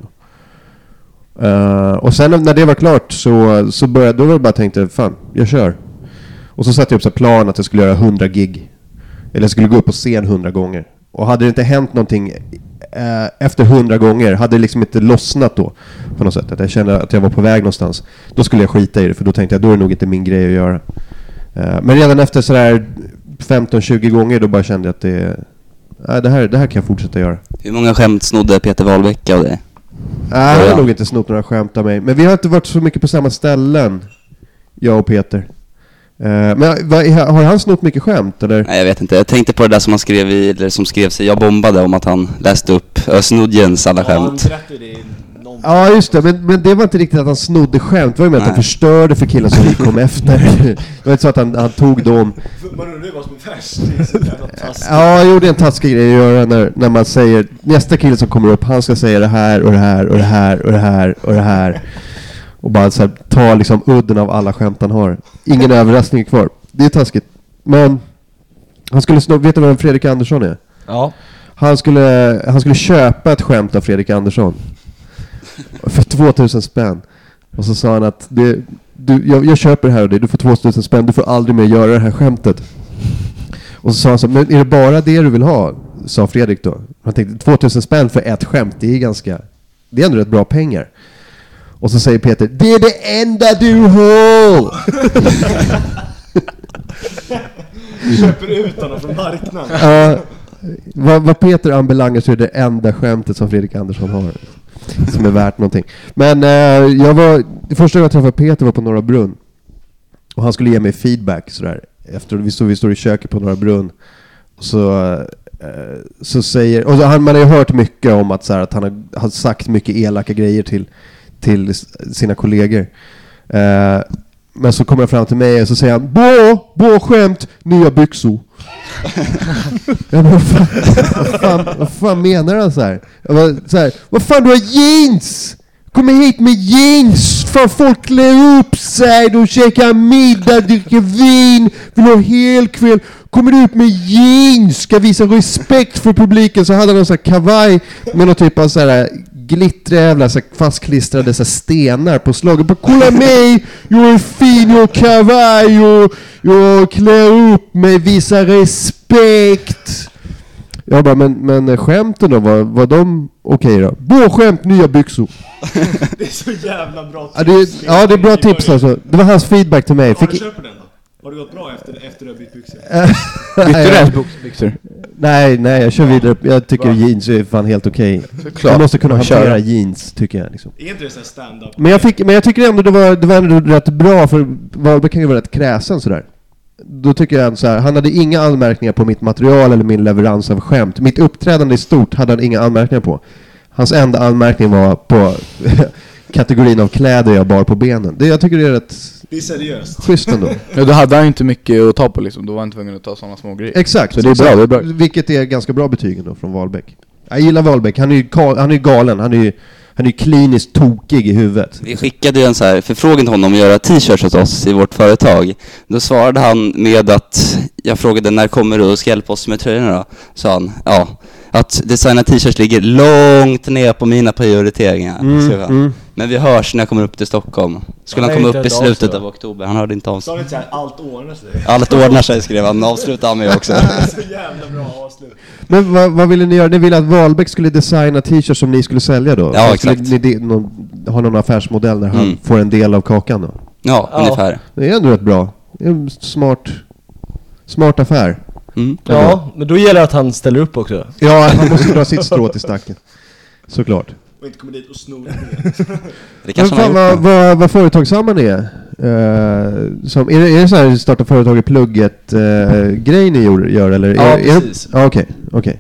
[SPEAKER 4] Uh, och sen när det var klart så, så började, då var det bara tänkte, fan, jag kör. Och så satte jag upp så plan att jag skulle göra hundra gig. Eller jag skulle gå upp på scen hundra gånger. Och hade det inte hänt någonting uh, efter hundra gånger, hade det liksom inte lossnat då på något sätt, att jag kände att jag var på väg någonstans, då skulle jag skita i det, för då tänkte jag, då är det nog inte min grej att göra. Uh, men redan efter sådär femton tjugo gånger, då bara kände jag att det, uh, det, här, det här kan jag fortsätta göra.
[SPEAKER 3] Hur många skämt snodde Peter Wahlbeck av det?
[SPEAKER 4] Nej, jag
[SPEAKER 3] Ja.
[SPEAKER 4] har nog inte snott några skämt av mig. Men vi har inte varit så mycket på samma ställen, jag och Peter. Uh, men vad, har han snott mycket skämt, eller?
[SPEAKER 3] Nej, jag vet inte. Jag tänkte på det där som han skrev i, eller som skrevs i Jag bombade, om att han läste upp Ösnudjens alla
[SPEAKER 2] Ja, han
[SPEAKER 3] skämt.
[SPEAKER 2] berättade det i någon...
[SPEAKER 4] Ja, just det. Men, men det var inte riktigt att han snodde skämt. Det var ju med att han
[SPEAKER 3] Nej.
[SPEAKER 4] förstörde för killen som vi kom efter. Det var inte så att han, han tog dem.
[SPEAKER 2] Man undrar ju vad som är värst. Det är så jävla taskigt.
[SPEAKER 4] Ja, jag gjorde en taskig grej att göra när, när man säger, nästa kille som kommer upp, han ska säga det här och det här och det här och det här och det här. Och bara så här, ta liksom udden av alla skämt han har. Ingen överraskning kvar. Det är taskigt. Men han skulle snå, vet du vem Fredrik Andersson är?
[SPEAKER 1] Ja.
[SPEAKER 4] Han skulle, han skulle köpa ett skämt av Fredrik Andersson för tvåtusen spänn. Och så sa han att det, du, jag, jag köper det här och det, du får tvåtusen spänn, du får aldrig mer göra det här skämtet. Och så sa han så, men är det bara det du vill ha? sa Fredrik då. Han tänkte tvåtusen spänn för ett skämt, det är ganska, det är ändå rätt bra pengar. Och så säger Peter, det är det enda du har!
[SPEAKER 2] Du köper ut honom från marknaden.
[SPEAKER 4] uh, vad, vad Peter anbelangar så är det enda skämtet som Fredrik Andersson har som är värt någonting. Men uh, jag var, det första gången jag träffade Peter var på Norra Brunn. Och han skulle ge mig feedback sådär. Efter vi står, vi står i köket på Norra Brunn. Så, uh, så säger, och så, han, man har ju hört mycket om att, så här, att han har, har sagt mycket elaka grejer till, till sina kollegor. Uh, men så kommer jag fram till mig och så säger han, bra, bra skämt, nya byxor. Jag bara, vad fan, vad, fan, vad fan menar han så här? Jag bara, så här, vad fan, du har jeans! Kommer hit med jeans! Fan, folk klär upp sig, de käkar middag, dricker vin, vill ha helkväll. Kommer du ut med jeans, ska visa respekt för publiken. Så hade han en sån här kavaj med någon typ av så här glitträvla, så fastklistrade så stenar på slaget. Bara, kolla mig, jag är fin, jag har kavaj, och jag klär upp mig, visa respekt. Jag bara, men, men skämten då, var, var de okej då? Bra skämt, nya byxor.
[SPEAKER 2] Det är så jävla bra tips.
[SPEAKER 4] Ja, det är, ja, det är bra tips alltså. Det var hans feedback till mig.
[SPEAKER 2] Har
[SPEAKER 4] Fick...
[SPEAKER 2] du köpt den då? Har det gått bra efter, efter du har bytt byxor?
[SPEAKER 5] Bytte du byxor?
[SPEAKER 4] Nej, nej, jag kör vidare. Jag tycker jeans är fan helt okej. Okay. Jag måste kunna hantera jeans, tycker jag liksom.
[SPEAKER 2] Är inte det så här stand-up?
[SPEAKER 4] Men jag, fick, men jag tycker ändå det var, det var ändå rätt bra, för Wahlberg kan ju vara rätt kräsen sådär. Då tycker jag så här, han hade inga anmärkningar på mitt material eller min leverans av skämt. Mitt uppträdande i stort hade han inga anmärkningar på. Hans enda anmärkning var på kategorin av kläder jag bar på benen. Det, jag tycker det är rätt...
[SPEAKER 2] Det är seriöst.
[SPEAKER 4] Schysst ändå.
[SPEAKER 5] Ja, då hade han inte mycket att ta på liksom. Då var han tvungen att ta sådana små grejer.
[SPEAKER 4] Exakt.
[SPEAKER 5] Så det är bra, det är bra.
[SPEAKER 4] Vilket är ganska bra betyg då från Wahlbeck. Jag gillar Wahlbeck. Han är ju, han är ju galen. Han är ju, han är ju kliniskt tokig i huvudet.
[SPEAKER 3] Vi skickade ju en så här förfrågan till honom att göra t-shirts åt oss i vårt företag. Då svarade han med att jag frågade när kommer du och ska hjälpa oss med tröjorna då? Sa han, ja. Att designa t-shirts ligger långt ner på mina prioriteringar.
[SPEAKER 4] Mm, mm.
[SPEAKER 3] Men vi hörs när jag kommer upp till Stockholm. Skulle han, han komma upp i slutet av oktober. Han hörde inte av sig.
[SPEAKER 2] Sa du inte såhär, allt ordnar sig?
[SPEAKER 3] Allt ordnar sig, skrev han. Avsluta mig också.
[SPEAKER 2] Så jävla bra avslut.
[SPEAKER 4] Men vad, vad ville ni göra? Ni ville att Wahlbeck skulle designa t-shirts som ni skulle sälja då?
[SPEAKER 3] Ja,
[SPEAKER 4] skulle
[SPEAKER 3] exakt.
[SPEAKER 4] Ni de, någon, ha någon affärsmodell där han
[SPEAKER 3] Mm.
[SPEAKER 4] får en del av kakan då?
[SPEAKER 3] Ja,
[SPEAKER 1] Ja.
[SPEAKER 3] ungefär.
[SPEAKER 4] Det är ändå rätt bra. Det är en smart, smart affär.
[SPEAKER 3] Mm.
[SPEAKER 1] Ja, men då gäller det att han ställer upp också.
[SPEAKER 4] Ja, han måste dra sitt strå till stacken. Såklart.
[SPEAKER 2] Och inte kommer dit och snor det.
[SPEAKER 3] Det
[SPEAKER 4] Men
[SPEAKER 3] kanske
[SPEAKER 4] fan
[SPEAKER 3] han har
[SPEAKER 4] vad,
[SPEAKER 3] gjort.
[SPEAKER 4] vad, vad företagsamma ni är. Uh, som, är, det, är det så här starta företag i plugget uh, grej ni gör, gör eller?
[SPEAKER 1] Ja,
[SPEAKER 4] är, är
[SPEAKER 1] precis.
[SPEAKER 4] Ja, okej, okej.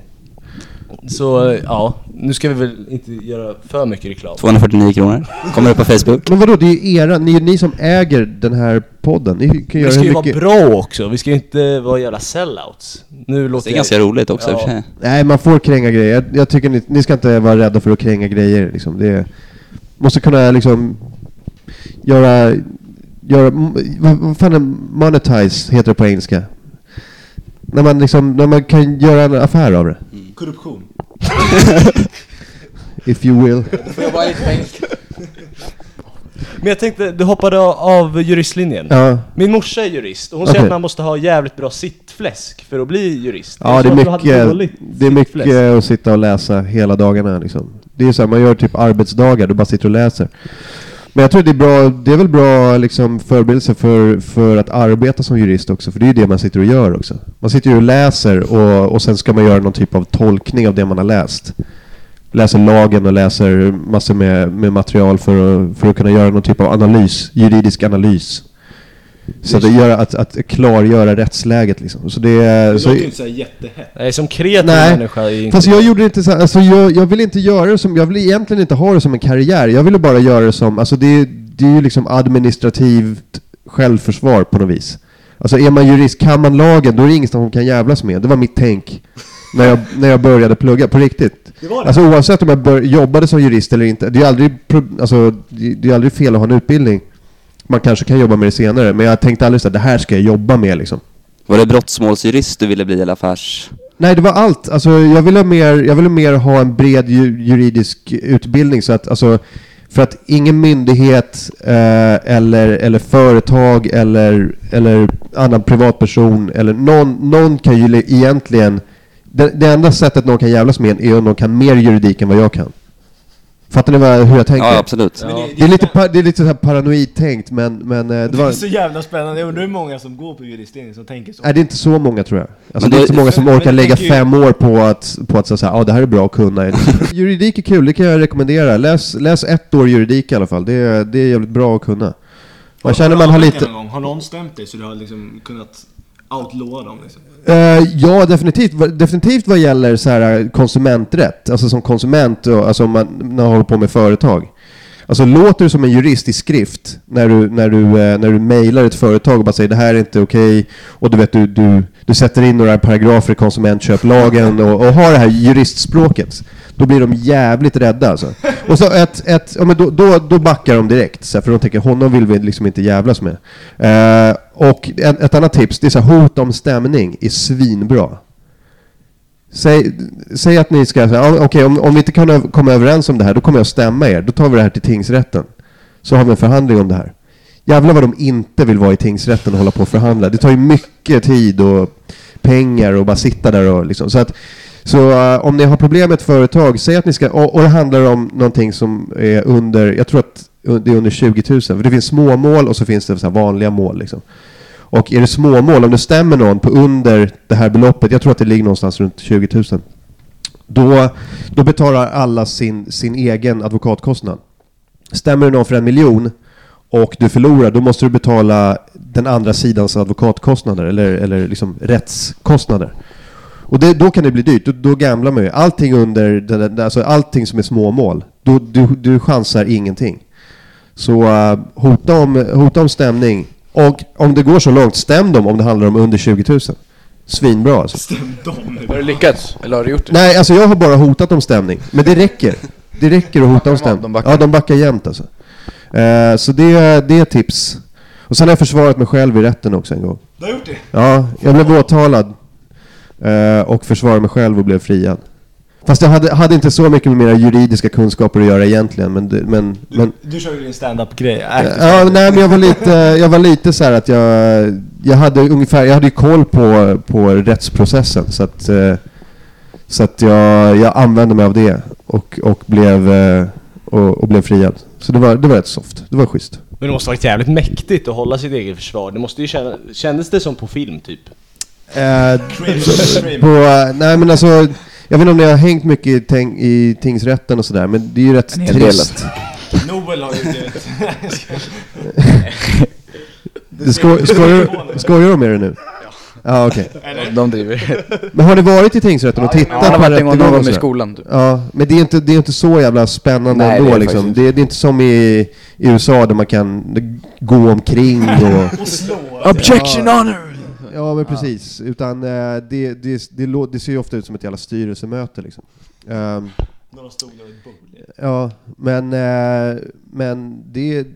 [SPEAKER 1] Så ja, nu ska vi väl inte göra för mycket reklam.
[SPEAKER 3] tvåhundrafyrtionio kronor. Kommer upp på Facebook.
[SPEAKER 4] Men vadå, det är ju era, ni, ni som äger den här podden. Ni kan
[SPEAKER 1] Vi
[SPEAKER 4] göra
[SPEAKER 1] ska
[SPEAKER 4] hur
[SPEAKER 1] ju
[SPEAKER 4] mycket...
[SPEAKER 1] vara bra också, vi ska ju inte vara jävla sellouts. Nu låter
[SPEAKER 3] Det är ganska roligt också i och för sig.
[SPEAKER 4] Nej, man får kränga grejer. Jag, jag tycker ni, ni ska inte vara rädda för att kränga grejer. Liksom. Det måste kunna liksom göra... göra vad, vad fan är monetize heter det på engelska? När man, liksom, när man kan göra en affär av det.
[SPEAKER 3] Mm.
[SPEAKER 2] Korruption.
[SPEAKER 4] If you will.
[SPEAKER 5] Får jag bara lite pengar?
[SPEAKER 1] Men jag tänkte, du hoppade av juristlinjen.
[SPEAKER 4] Ja.
[SPEAKER 1] Min morsa är jurist och hon
[SPEAKER 4] Okej.
[SPEAKER 1] säger att man måste ha jävligt bra sittfläsk för att bli jurist.
[SPEAKER 4] Ja, det är
[SPEAKER 1] så att du hade
[SPEAKER 4] mycket,
[SPEAKER 1] dåligt
[SPEAKER 4] det är
[SPEAKER 1] sittfläsk.
[SPEAKER 4] mycket att sitta och läsa hela dagarna liksom. Det är så här, man gör typ arbetsdagar, du bara sitter och läser. Men jag tror det är bra, det är väl bra liksom förberedelse för, för att arbeta som jurist också, för det är ju det man sitter och gör också. Man sitter ju och läser och, och sen ska man göra någon typ av tolkning av det man har läst. Läser lagen och läser massor med, med material för att, för att kunna göra någon typ av analys, juridisk analys. Så att, göra, att, att klargöra rättsläget liksom. Så det är...
[SPEAKER 2] Det
[SPEAKER 4] så,
[SPEAKER 2] låter ju inte så här jättehett.
[SPEAKER 1] Nej, som kreativ
[SPEAKER 4] Nej,
[SPEAKER 1] människa är inte
[SPEAKER 4] fast jag gjorde det inte så här, alltså jag, jag vill inte göra det som, jag vill egentligen inte ha det som en karriär. Jag ville bara göra det som, alltså det, det är ju liksom administrativt självförsvar på något vis. Alltså är man jurist, kan man lagen, då är det inget som hon kan jävlas med. Det var mitt tänk när jag, när jag började plugga, på riktigt.
[SPEAKER 2] Det var det.
[SPEAKER 4] Alltså oavsett om jag bör, jobbade som jurist eller inte, det är aldrig, pro- alltså, det, det är aldrig fel att ha en utbildning. Man kanske kan jobba med det senare, men jag tänkte aldrig så att det här ska jag jobba med liksom.
[SPEAKER 3] Var det brottsmålsjurist du ville bli eller affärs?
[SPEAKER 4] Nej, det var allt. Alltså, jag ville mer, jag ville mer ha en bred ju, juridisk utbildning så att, alltså, för att ingen myndighet eh, eller, eller företag eller, eller annan privatperson eller någon, någon kan ju egentligen det, det enda sättet någon kan jävlas med är om någon kan mer juridik än vad jag kan. Fattar ni vad, hur jag tänker?
[SPEAKER 3] Ja, absolut.
[SPEAKER 2] Men det,
[SPEAKER 4] Det är lite, pa- det är lite så här paranoid tänkt, men, men eh, det
[SPEAKER 2] det
[SPEAKER 4] var...
[SPEAKER 2] är så jävla spännande. Jag undrar hur många som går på juristlinjen som tänker så.
[SPEAKER 4] Nej, det är inte så många tror jag. Alltså,
[SPEAKER 3] Men
[SPEAKER 4] det är
[SPEAKER 3] det-
[SPEAKER 4] inte så många som
[SPEAKER 2] men-
[SPEAKER 4] orkar
[SPEAKER 2] men
[SPEAKER 4] lägga
[SPEAKER 2] tänker ju-
[SPEAKER 4] fem år på att, på att säga ja, det här är bra att kunna. Juridik är kul, det kan jag rekommendera. Läs, läs ett år juridik i alla fall. Det är, det är jävligt bra att kunna. Man känner man har lite...
[SPEAKER 2] Någon gång? Har någon stämt dig så du har liksom kunnat outlawa dem liksom?
[SPEAKER 4] Eh, ja, definitivt. Va- Definitivt vad gäller så här konsumenträtt. Alltså som konsument, och, alltså om man, när man håller på med företag. Alltså låter du som en jurist i skrift när du, när du, eh, när du mejlar ett företag och bara säger det här är inte okej, och du vet du, du, du sätter in några paragrafer i konsumentköplagen och, och har det här juristspråket, då blir de jävligt rädda alltså. Och så ett, ett, ja, men då, då, då backar de direkt så här, för de tänker honom vill vi liksom inte jävlas med. Eh, och ett, ett annat tips, det är så här, hot om stämning är svinbra. Säg, säg att ni ska säga, ah, okej, okay, om, om vi inte kan komma överens om det här, då kommer jag stämma er. Då tar vi det här till tingsrätten. Så har vi en förhandling om det här. Jävlar vad de inte vill vara i tingsrätten och hålla på och förhandla. Det tar ju mycket tid och pengar och bara sitta där och liksom. Så att, så uh, om ni har problem med ett företag, säg att ni ska, och, och det handlar om någonting som är under, jag tror att det är under tjugo tusen. För det finns små mål och så finns det så här vanliga mål liksom. Och är det småmål, om det stämmer någon på under det här beloppet, jag tror att det ligger någonstans runt tjugo tusen, då, då betalar alla sin, sin egen advokatkostnad. Stämmer det någon för en miljon och du förlorar, då måste du betala den andra sidans advokatkostnader eller, eller liksom rättskostnader. Och det, då kan det bli dyrt, då, då gamblar man ju. Allting under, den, alltså allting som är småmål, då, du, du chansar ingenting. Så uh, hota, om, hota om stämning. Och om det går så långt, stäm dem om det handlar om under tjugo tusen. Svinbra alltså.
[SPEAKER 2] Stäm dem.
[SPEAKER 5] Har du lyckats? Eller har du gjort det?
[SPEAKER 4] Nej, alltså jag har bara hotat om stämning. Men det räcker. Det räcker att hota om
[SPEAKER 5] De
[SPEAKER 4] stämning.
[SPEAKER 5] backar.
[SPEAKER 4] Ja, de backar jämt alltså. Uh, så det, det är tips. Och sen har jag försvarat mig själv i rätten också en gång.
[SPEAKER 2] Du har gjort det?
[SPEAKER 4] Ja, jag blev åtalad. Uh, och försvarade mig själv och blev friad. Fast jag hade, hade inte så mycket med mina juridiska kunskaper att göra egentligen. Men, det, men,
[SPEAKER 2] Du,
[SPEAKER 4] men
[SPEAKER 2] du kör ju din stand-up-grej.
[SPEAKER 4] ja, nej, men jag var lite, jag var lite så här att jag, jag hade ungefär, jag hade ju koll på, på rättsprocessen, så att, eh, så att jag, jag använde mig av det och, och blev, eh, och, och blev friad. Så det var, det var rätt soft, det var schysst.
[SPEAKER 1] Men det måste varit jävligt mäktigt att hålla sitt eget försvar. Det måste ju känna, kändes det som på film typ?
[SPEAKER 4] Eh, på, nej men alltså, jag vet inte om ni har hängt mycket i, tänk, i tingsrätten och sådär, men det är ju rätt
[SPEAKER 5] En hel del.
[SPEAKER 4] trist.
[SPEAKER 2] Nobel har ju det.
[SPEAKER 4] Du sko, skojar, skojar du med det nu? Ja, okej.
[SPEAKER 5] De driver.
[SPEAKER 4] Men har ni varit i tingsrätten och tittat
[SPEAKER 5] Ja, jag har
[SPEAKER 4] på
[SPEAKER 5] varit en gång
[SPEAKER 4] rättegången
[SPEAKER 5] någon
[SPEAKER 4] och
[SPEAKER 5] gång i
[SPEAKER 4] sådär?
[SPEAKER 5] skolan typ.
[SPEAKER 4] Ja, men det är inte, det är inte så jävla spännande
[SPEAKER 5] Nej,
[SPEAKER 4] ändå
[SPEAKER 5] det är
[SPEAKER 4] liksom.
[SPEAKER 5] faktiskt
[SPEAKER 4] Det är, det är inte som i, i U S A där man kan gå omkring och...
[SPEAKER 2] Och slå.
[SPEAKER 5] Objection honor!
[SPEAKER 4] Ja, men precis. Utan eh, det, det, det, lå- det ser ju ofta ut som ett jävla styrelsemöte liksom. Ehm,
[SPEAKER 2] Några stolar och ett bord.
[SPEAKER 4] ja, men, eh, men det...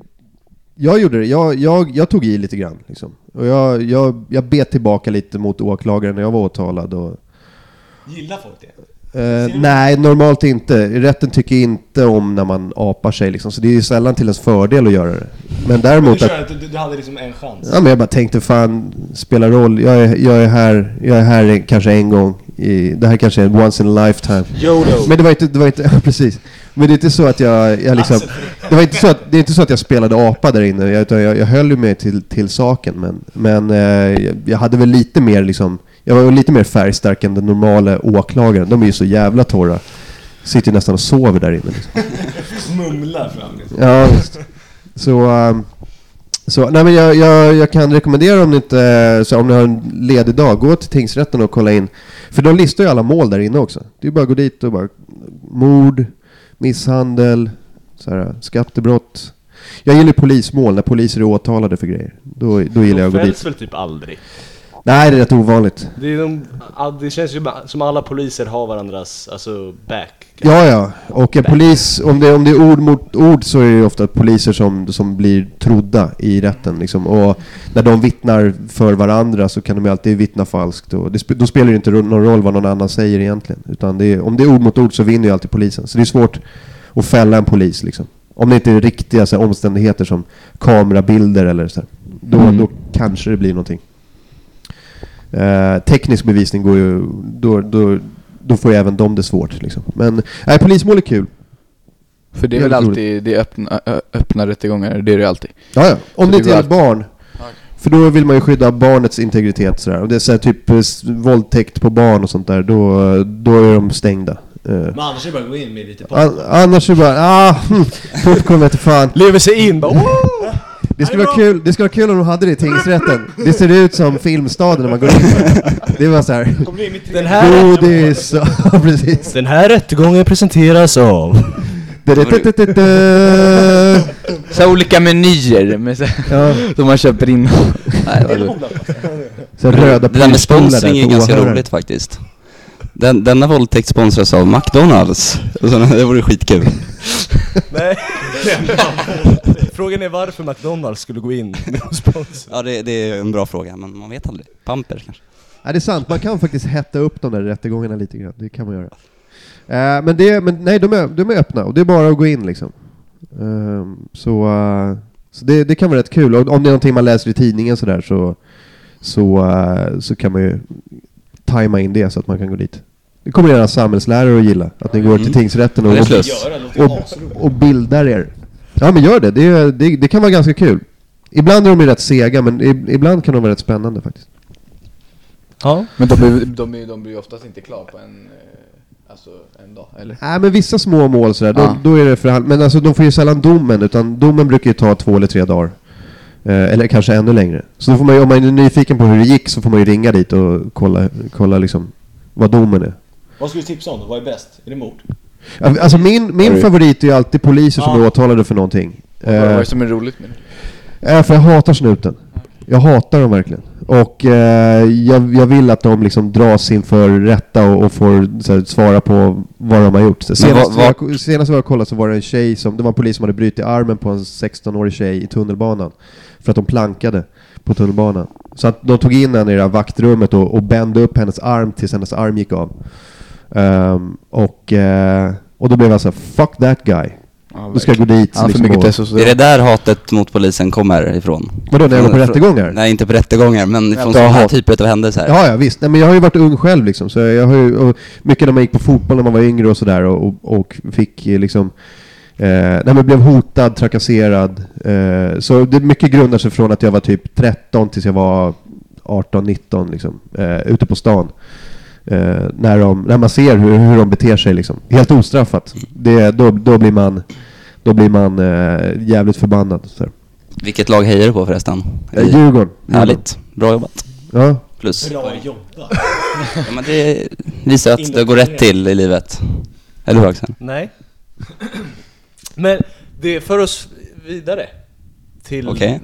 [SPEAKER 4] Jag gjorde det. Jag, jag, jag tog i lite grann liksom. Och jag, jag, jag bet tillbaka lite mot åklagaren när jag var åtalad och...
[SPEAKER 2] Gillar folk det?
[SPEAKER 4] Uh, nej, normalt inte. Rätten tycker inte om när man apar sig liksom, så det är ju sällan till ens fördel att göra det. Men
[SPEAKER 2] Men
[SPEAKER 4] däremot
[SPEAKER 2] du,
[SPEAKER 4] att,
[SPEAKER 2] kör, att du, du hade liksom en chans.
[SPEAKER 4] ja, men jag bara tänkte fan, spelar roll. Jag är, jag är här, jag är här en, kanske en gång i, det här kanske är en once in a lifetime.
[SPEAKER 2] YOLO.
[SPEAKER 4] Men det var inte, det var inte, ja, precis. Men det är inte så att jag, jag liksom, det var inte så att, det är inte så att jag spelade apa där inne, utan jag, jag höll ju mig till, till saken, men, men eh, jag, jag hade väl lite mer liksom, jag var lite mer färgstark än den normala åklagaren. De är ju så jävla torra. Sitter ju nästan och sover där inne liksom.
[SPEAKER 2] Mumlar fram liksom.
[SPEAKER 4] Ja, visst. Så, um, så nej, men jag, jag, jag kan rekommendera om ni inte, så om ni har en ledig dag, gå till tingsrätten och kolla in. För de listar ju alla mål där inne också. Det är bara att gå dit och bara mord, misshandel, så här, skattebrott. Jag gillar polismål när poliser är åtalade för grejer. Då, då gillar jag att gå
[SPEAKER 1] De fälls
[SPEAKER 4] dit.
[SPEAKER 1] väl typ aldrig?
[SPEAKER 4] Nej, det är rätt ovanligt.
[SPEAKER 1] Det, är de, all- det känns ju bara som alla poliser har varandras, alltså, back.
[SPEAKER 4] Ja, ja. Och en polis, om det, om det är ord mot ord, så är det ju ofta poliser som, som blir trodda i rätten liksom. Och när de vittnar för varandra så kan de ju alltid vittna falskt. Och det, sp- då spelar det inte ro- någon roll vad någon annan säger egentligen. Utan det är, om det är ord mot ord så vinner ju alltid polisen. Så det är svårt att fälla en polis liksom. Om det inte är riktiga så här, omständigheter som kamerabilder eller så här. Då,
[SPEAKER 5] Mm.
[SPEAKER 4] då kanske det blir någonting. Uh, teknisk bevisning går ju, då, då, då får ju även de det svårt liksom. Men nej, polismål är kul.
[SPEAKER 5] För det är väl alltid det är öppna, ö, öppna rättegångar, det är det alltid.
[SPEAKER 4] Ja, ja. Om
[SPEAKER 5] så
[SPEAKER 4] det inte
[SPEAKER 5] är
[SPEAKER 4] gäller barn.
[SPEAKER 5] Okay.
[SPEAKER 4] För då vill man ju skydda barnets integritet sådär. Om det är så här, typ våldtäkt på barn och sånt där, då, då är de stängda. Uh.
[SPEAKER 2] Men annars är det bara att gå in med lite på.
[SPEAKER 4] An- annars är det bara, ah, hm, popcorn vet du fan.
[SPEAKER 1] Lever sig in bara,
[SPEAKER 4] Det skulle vara kul, det skulle vara kul om de hade det i tingsrätten. Det ser ut som Filmstaden när man går in. Det var så här.
[SPEAKER 1] Den här,
[SPEAKER 4] Godis, ja precis.
[SPEAKER 1] den här rättegången presenteras av...
[SPEAKER 5] Så olika menyer med så,
[SPEAKER 4] Ja.
[SPEAKER 5] som man köper in.
[SPEAKER 3] Nej, vad
[SPEAKER 4] Så röda
[SPEAKER 3] det där med
[SPEAKER 4] pyrstolar
[SPEAKER 3] sponsring
[SPEAKER 4] där
[SPEAKER 3] är
[SPEAKER 4] på
[SPEAKER 3] ganska
[SPEAKER 4] åhörare.
[SPEAKER 3] roligt faktiskt. Den, denna våldtäkt sponsras av McDonalds. Och så, det vore skitkul.
[SPEAKER 1] Nej. Frågan är varför McDonalds skulle gå in med sponsor.
[SPEAKER 3] Ja, det, det är en bra fråga, men man vet aldrig. Pampers kanske.
[SPEAKER 4] Ja, det är sant. Man kan faktiskt hetta upp de där rättegångarna lite grann. Det kan man göra. Uh, men det, men nej, de är, de är öppna och det är bara att gå in liksom. Uh, så uh, så det, det kan vara rätt kul. Och om det är någonting man läser i tidningen så där, så så uh, så kan man ju tajma in det så att man kan gå dit. Det kommer era samhällslärare att gilla att ni går
[SPEAKER 3] Mm.
[SPEAKER 4] till tingsrätten och,
[SPEAKER 3] Det är
[SPEAKER 4] och,
[SPEAKER 3] plus.
[SPEAKER 4] och, och bildar er. Ja, men gör det. Det, det. det kan vara ganska kul. Ibland är de ju rätt sega, men i, ibland kan de vara rätt spännande faktiskt.
[SPEAKER 1] Ja.
[SPEAKER 5] Men de blir, de, blir, de blir oftast inte klar på en, eh, alltså en dag, eller?
[SPEAKER 4] Nej, men vissa små mål sådär,
[SPEAKER 5] Ja.
[SPEAKER 4] då, då är det förhand- men alltså de får ju sällan domen, utan domen brukar ju ta två eller tre dagar. Eh, eller kanske ännu längre. Så då får man ju, om man är nyfiken på hur det gick, så får man ju ringa dit och kolla, kolla liksom vad domen är.
[SPEAKER 2] Vad skulle du tipsa om då? Vad är bäst? Är det mord?
[SPEAKER 4] Ja, alltså min, min
[SPEAKER 5] Oj.
[SPEAKER 4] favorit är ju alltid poliser som
[SPEAKER 2] Ja.
[SPEAKER 4] är åtalade för någonting.
[SPEAKER 5] Vad är
[SPEAKER 4] Eh,
[SPEAKER 5] det som är roligt med det?
[SPEAKER 4] äh, för jag hatar snuten. Jag hatar dem verkligen. Och eh, jag, jag vill att de liksom dras inför rätta och, och får så här, svara på vad de har gjort. Så senast,
[SPEAKER 3] vad-
[SPEAKER 4] jag, senast jag kollade så var det en tjej som, det var en polis som hade brutit armen på en sexton-årig tjej i tunnelbanan. För att de plankade på tunnelbanan. Så att de tog in henne i det här vaktrummet och, och bände upp hennes arm tills hennes arm gick av. Um, och, eh, och då blev jag så här, fuck that guy.
[SPEAKER 5] Ja,
[SPEAKER 4] Då ska jag gå dit.
[SPEAKER 5] Han har för
[SPEAKER 4] liksom,
[SPEAKER 5] mycket
[SPEAKER 4] och-
[SPEAKER 5] testosteron.
[SPEAKER 3] Är det där hatet mot polisen kommer ifrån?
[SPEAKER 4] Vadå, när jag går på
[SPEAKER 3] Från-
[SPEAKER 4] rättegångar?
[SPEAKER 3] Nej, inte på rättegångar, men från
[SPEAKER 5] Ja,
[SPEAKER 3] sådana här
[SPEAKER 5] hat.
[SPEAKER 3] typer av händelser.
[SPEAKER 4] Ja, ja visst. Nej, men jag har ju varit ung själv liksom, så jag har ju, och mycket när man gick på fotboll när man var yngre och sådär, och, och, och fick eh, liksom eh, när man blev hotad, trakasserad. Eh, så det mycket grundar sig från att jag var typ tretton tills jag var arton nitton liksom, eh, ute på stan. Eh, när, de, när man ser hur, hur de beter sig liksom, helt ostraffat. Det, då, då blir man, då blir man eh, jävligt förbannad. Så.
[SPEAKER 3] Vilket lag hejar du på förresten?
[SPEAKER 4] Eh, Djurgården.
[SPEAKER 3] Härligt, bra jobbat.
[SPEAKER 4] Ja.
[SPEAKER 3] Plus.
[SPEAKER 2] Bra jobbat.
[SPEAKER 3] Ja, men det visar att det går rätt till i livet. Eller hur, Axel?
[SPEAKER 1] Nej. Men det för oss vidare till
[SPEAKER 3] Okej.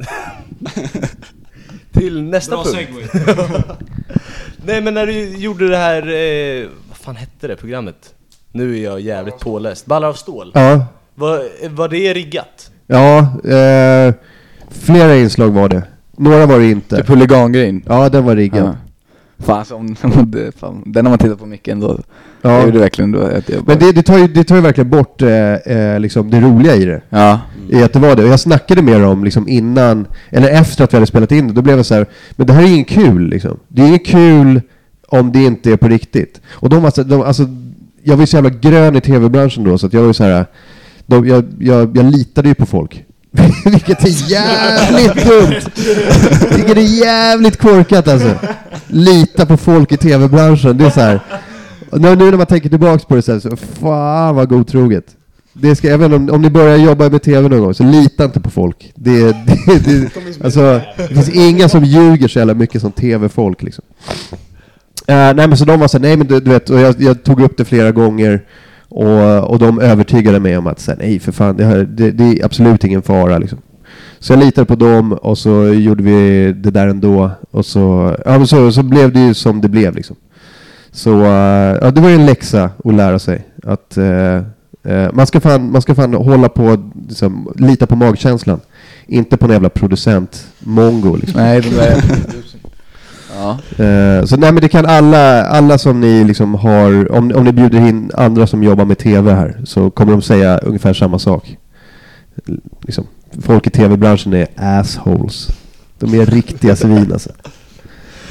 [SPEAKER 1] till nästa
[SPEAKER 2] Bra
[SPEAKER 1] punkt.
[SPEAKER 2] segway.
[SPEAKER 1] Nej, men när du gjorde det här eh, vad fan hette det programmet? Nu är jag jävligt påläst. Ballar av stål.
[SPEAKER 4] Ja.
[SPEAKER 1] Var, var det riggat?
[SPEAKER 4] Ja, eh, flera inslag var det. Några var det inte.
[SPEAKER 5] Typ huligangrejen.
[SPEAKER 4] Ja, den var riggad.
[SPEAKER 5] Ja. Fan, som, det, fan, den har man tittat på mycket ändå.
[SPEAKER 4] Ja.
[SPEAKER 5] Det gjorde verkligen då att jag bara...
[SPEAKER 4] Men det, det, tar ju, det tar ju verkligen bort eh, eh, liksom det roliga i det.
[SPEAKER 5] Ja.
[SPEAKER 4] I att det var det. Och jag snackade med dem liksom innan, eller efter att vi hade spelat in det. Då blev jag så här, men det här är ingen kul liksom. Det är inget kul om det inte är på riktigt. Och de var så, de, alltså, jag var ju så jävla grön i tv-branschen då, så att jag var ju så här, de, jag, jag, jag litade ju på folk. Vilket är jävligt dumt. Vilket är jävligt korkat alltså. Lita på folk i tv-branschen. Det är så här. Nu, nu när man tänker tillbaks på det så här, så fan vad godtroget. Det ska, även om, om ni börjar jobba med tv någon gång, så lita inte på folk. Det, det, det, alltså, det finns inga som ljuger så jävla mycket som tv-folk liksom. Uh, nej men så de var så här, nej men du, du vet, och jag, jag tog upp det flera gånger. Och, och de övertygade mig om att säga, nej för fan, det, här, det, det är absolut ingen fara liksom. Så jag litade på dem och så gjorde vi det där ändå. Och så, ja, men så, så blev det ju som det blev liksom. Så uh, ja, det var ju en läxa att lära sig. Att uh, uh, man, ska fan, man ska fan hålla på, liksom, lita på magkänslan. Inte på en jävla producent mongo liksom.
[SPEAKER 5] Nej, det var... Ja.
[SPEAKER 4] Uh, så nej, men det kan alla, alla som ni liksom har, om, om ni bjuder in andra som jobbar med tv här, så kommer de säga ungefär samma sak. L- liksom, folk i tv-branschen är assholes. De är riktiga svin alltså.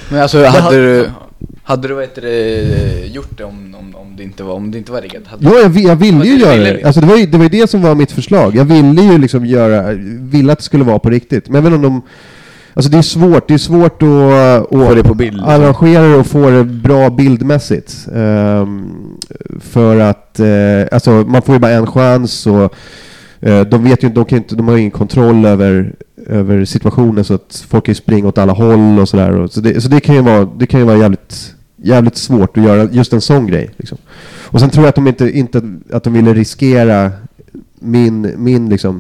[SPEAKER 5] Men alltså, hade du... Hade du vad heter det, gjort det om, om, om, det inte var, om det inte var riggat? Hade
[SPEAKER 4] Ja, jag, vi- jag ville ju
[SPEAKER 5] du
[SPEAKER 4] göra
[SPEAKER 5] ville
[SPEAKER 4] det.
[SPEAKER 5] det?
[SPEAKER 4] Alltså det var ju det, var ju det som var mitt förslag. Jag ville ju liksom göra, ville att det skulle vara på riktigt. Men jag vet inte om de, alltså det är svårt, det är svårt att, att
[SPEAKER 5] Få det på bild, liksom.
[SPEAKER 4] arrangera det och få det bra bildmässigt. Ehm, för att, eh, alltså man får ju bara en chans och eh, de vet ju inte, de kan inte, de har ju ingen kontroll över över situationen så att folk kan ju springa åt alla håll och sådär. Och så det, så det kan ju vara, det kan ju vara jävligt jävligt svårt att göra just en sån grej liksom. Och sen tror jag att de inte, inte att de ville riskera min, min liksom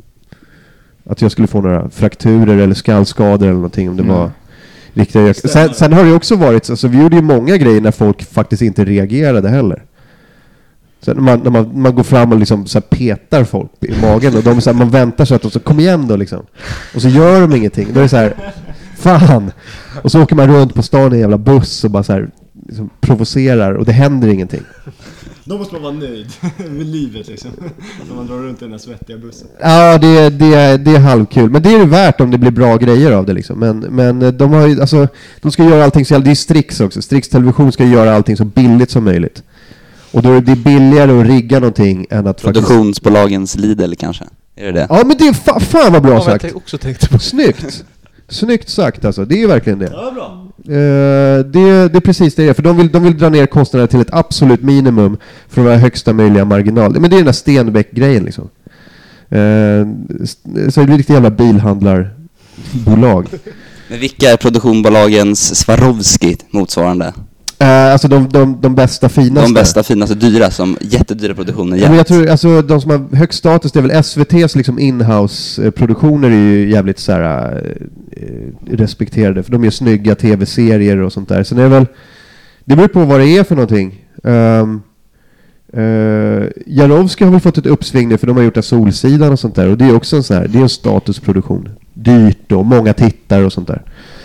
[SPEAKER 4] att jag skulle få några frakturer eller skallskador eller någonting om det
[SPEAKER 5] Mm.
[SPEAKER 4] var riktiga. Sen, sen har det också varit, alltså vi gjorde ju många grejer när folk faktiskt inte reagerade heller. Så när man, när man, man går fram och liksom så här petar folk i magen och de så här, man väntar så att de så kom igen då liksom. Och så gör de ingenting. Då är det så här, fan. Och så åker man runt på stan i en jävla buss och bara så här liksom provocerar och det händer ingenting.
[SPEAKER 2] Då måste man vara nöjd med livet liksom. När man drar runt i den här svettiga bussen.
[SPEAKER 4] Ja, det, det, det är halvkul. Men det är det värt om det blir bra grejer av det liksom. Men, men de har ju, alltså, de ska göra allting så, det är Strix också. Strix Television ska göra allting så billigt som möjligt. Och då är det billigare att rigga någonting än att
[SPEAKER 3] Produktionsbolagens faktiskt... Lidl kanske, är det det?
[SPEAKER 4] Ja, men det är fa- fan vad bra
[SPEAKER 1] Ja,
[SPEAKER 4] sagt.
[SPEAKER 1] jag också tänkte på.
[SPEAKER 4] Snyggt. Snyggt sagt alltså, det är verkligen det.
[SPEAKER 2] Ja, bra.
[SPEAKER 4] Uh, det, det är precis det, för de vill, de vill dra ner kostnaderna till ett absolut minimum för att vara högsta möjliga marginal. Men det är den där Stenbeck-grejen liksom. Uh, så det blir riktigt jävla bilhandlarbolag.
[SPEAKER 3] Men vilka är produktionsbolagens Swarovski motsvarande?
[SPEAKER 4] Uh, alltså de, de, de bästa, finaste.
[SPEAKER 3] De bästa, finaste, dyra, som jättedyra produktioner.
[SPEAKER 4] Ja, men jag tror, alltså de som har högst status, det är väl S V T:s liksom inhouse-produktioner är ju jävligt så här uh, respekterade, för de är snygga tv-serier och sånt där. Så det är väl, det beror på vad det är för någonting. Um, uh, Jarowski har väl fått ett uppsving nu, för de har gjort det Solsidan och sånt där, och det är också en sån här, det är en statusproduktion. Dyrt och många tittar och sånt där.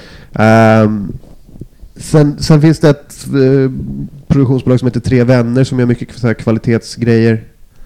[SPEAKER 4] Um, Sen, sen finns det ett eh, produktionsbolag som heter Tre Vänner som gör mycket så här kvalitetsgrejer.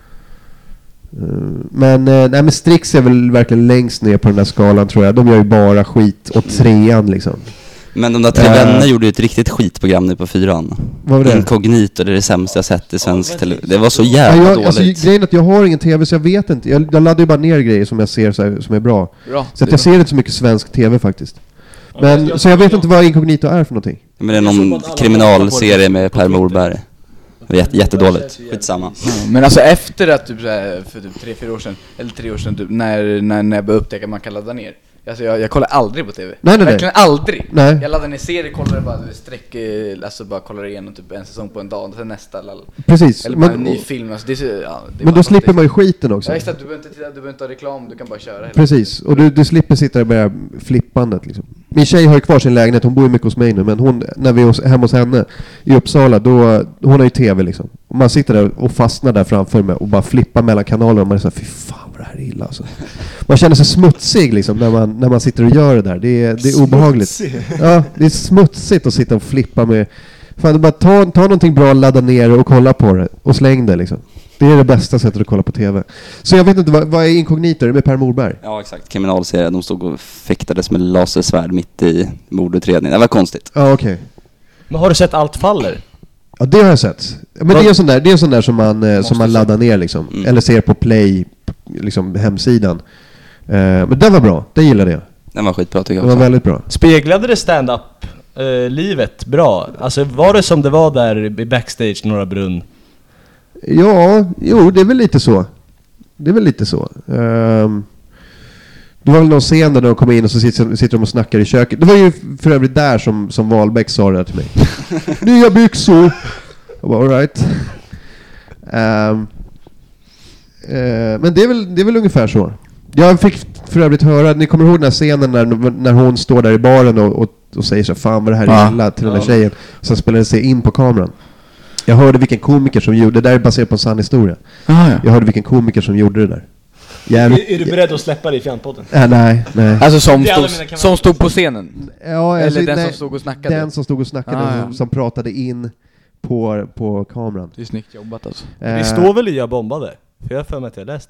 [SPEAKER 4] Uh, men, eh, nej, men Strix är väl verkligen längst ner på den där skalan tror jag. De gör ju bara skit åt trean liksom.
[SPEAKER 3] Men de där Tre
[SPEAKER 4] Uh,
[SPEAKER 3] Vänner gjorde ju ett riktigt skitprogram nu på fyran.
[SPEAKER 4] Vad var det?
[SPEAKER 3] Inkognito, det är det sämsta jag sett i svensk tele. Det var så
[SPEAKER 4] Ja,
[SPEAKER 3] jävla
[SPEAKER 4] jag,
[SPEAKER 3] dåligt.
[SPEAKER 4] alltså, grejen är att jag har ingen tv så jag vet inte. Jag, jag laddar ju bara ner grejer som jag ser så här, som är bra.
[SPEAKER 5] Bra.
[SPEAKER 4] Så att jag ser inte så mycket svensk tv faktiskt. Men,
[SPEAKER 2] jag-
[SPEAKER 4] så jag vet inte vad Inkognito är för någonting.
[SPEAKER 3] Men det är
[SPEAKER 2] Jag såg
[SPEAKER 3] någon
[SPEAKER 2] att alla
[SPEAKER 3] kriminalserie
[SPEAKER 2] hatar på det
[SPEAKER 3] med
[SPEAKER 2] på
[SPEAKER 3] Per
[SPEAKER 2] Twitter.
[SPEAKER 3] Morberg. Det var jätte, jättedåligt. Skitsamma.
[SPEAKER 5] Ja, men alltså efter att typ så här, för typ tre, fyra år sedan, eller tre år sedan typ, när, när, när jag började upptäcka att man kan ladda ner. Alltså jag, jag kollar aldrig på tv.
[SPEAKER 4] Nej, nej, nej.
[SPEAKER 5] Verkligen aldrig.
[SPEAKER 4] Nej.
[SPEAKER 5] Jag laddar ner serier, kollar bara sträck, eh, alltså bara kollar igenom typ en säsong på en dag och sen nästa. Lall.
[SPEAKER 4] Precis.
[SPEAKER 5] Eller bara en
[SPEAKER 4] Men,
[SPEAKER 5] ny film. Alltså, det är så, ja, det är
[SPEAKER 4] men
[SPEAKER 5] bara
[SPEAKER 4] då slipper
[SPEAKER 5] fantastiskt.
[SPEAKER 4] man ju skiten också.
[SPEAKER 5] Ja, exakt, du behöver inte titta, du behöver inte ha reklam, du kan bara köra hela
[SPEAKER 4] Precis, och du, du slipper sitta och börja flippandet liksom. Min tjej har ju kvar sin lägenhet, hon bor ju mycket hos mig nu, men hon, när vi är hos, hemma hos henne i Uppsala, då, hon har ju tv liksom. Och man sitter där och fastnar där framför mig och bara flippar mellan kanaler och man är såhär, fy fan vad det här är illa alltså. Man känner sig smutsig liksom när man, när man sitter och gör det där, det är, det är obehagligt.
[SPEAKER 2] Smutsig.
[SPEAKER 4] Ja, det är smutsigt att sitta och flippa med. Fan, bara ta, ta någonting bra, ladda ner och kolla på det och släng det liksom. Det är det bästa sättet att kolla på tv. Så jag vet inte, vad, vad är Inkognito? Är det med Per Morberg?
[SPEAKER 3] Ja, exakt. Kriminalserie. De stod och fäktades med lasersvärd mitt i mordutredningen. Det var konstigt.
[SPEAKER 4] Ja, okej.
[SPEAKER 1] Men har du sett Allt faller?
[SPEAKER 4] Ja, det har jag sett. Men det är en sån där, det är en sån där som man, eh, som man laddar ner liksom.
[SPEAKER 3] Mm.
[SPEAKER 4] Eller ser på Play, liksom hemsidan. Eh, men den var bra, det gillade jag.
[SPEAKER 3] Den var skitbra tycker jag
[SPEAKER 4] Den var
[SPEAKER 3] också.
[SPEAKER 4] väldigt bra.
[SPEAKER 1] Speglade det stand-up eh, livet bra? Alltså var det som det var där i backstage Norra Brunn?
[SPEAKER 4] Ja, jo, det är väl lite så. Det är väl lite så. Um, det var väl någon scen där de kom in och så sitter, sitter de och snackar i köket. Det var ju för övrigt där som, som Wahlbeck sa det till mig. Nya byxor! Jag bara, all right. Um, uh, men det är, väl, det är väl ungefär så. Jag fick för övrigt höra, ni kommer ihåg den här scenen när, när hon står där i baren och, och, och säger så fan vad det här är
[SPEAKER 5] Ja.
[SPEAKER 4] illa till den här
[SPEAKER 1] Ja.
[SPEAKER 4] tjejen. Sen spelar det sig in på kameran. Jag hörde vilken komiker som gjorde det. där är baserat på en sann historia.
[SPEAKER 5] Ah, ja.
[SPEAKER 4] Jag hörde vilken komiker som gjorde det där. Jävligt.
[SPEAKER 2] Är, är du beredd att släppa det i Fjantpodden?
[SPEAKER 4] Äh, nej, nej.
[SPEAKER 5] Alltså som
[SPEAKER 2] Det är alla
[SPEAKER 5] stod,
[SPEAKER 2] mina kamrater.
[SPEAKER 5] som stod på scenen.
[SPEAKER 4] Ja,
[SPEAKER 5] Eller
[SPEAKER 4] alltså,
[SPEAKER 5] den
[SPEAKER 4] nej,
[SPEAKER 5] som stod och snackade.
[SPEAKER 4] Den som stod och snackade,
[SPEAKER 5] Ah, ja.
[SPEAKER 4] som, som pratade in på, på kameran.
[SPEAKER 5] Det är snyggt jobbat alltså.
[SPEAKER 1] Det
[SPEAKER 4] Eh,
[SPEAKER 1] står väl i Jag bombade? För jag har för mig att jag läste det.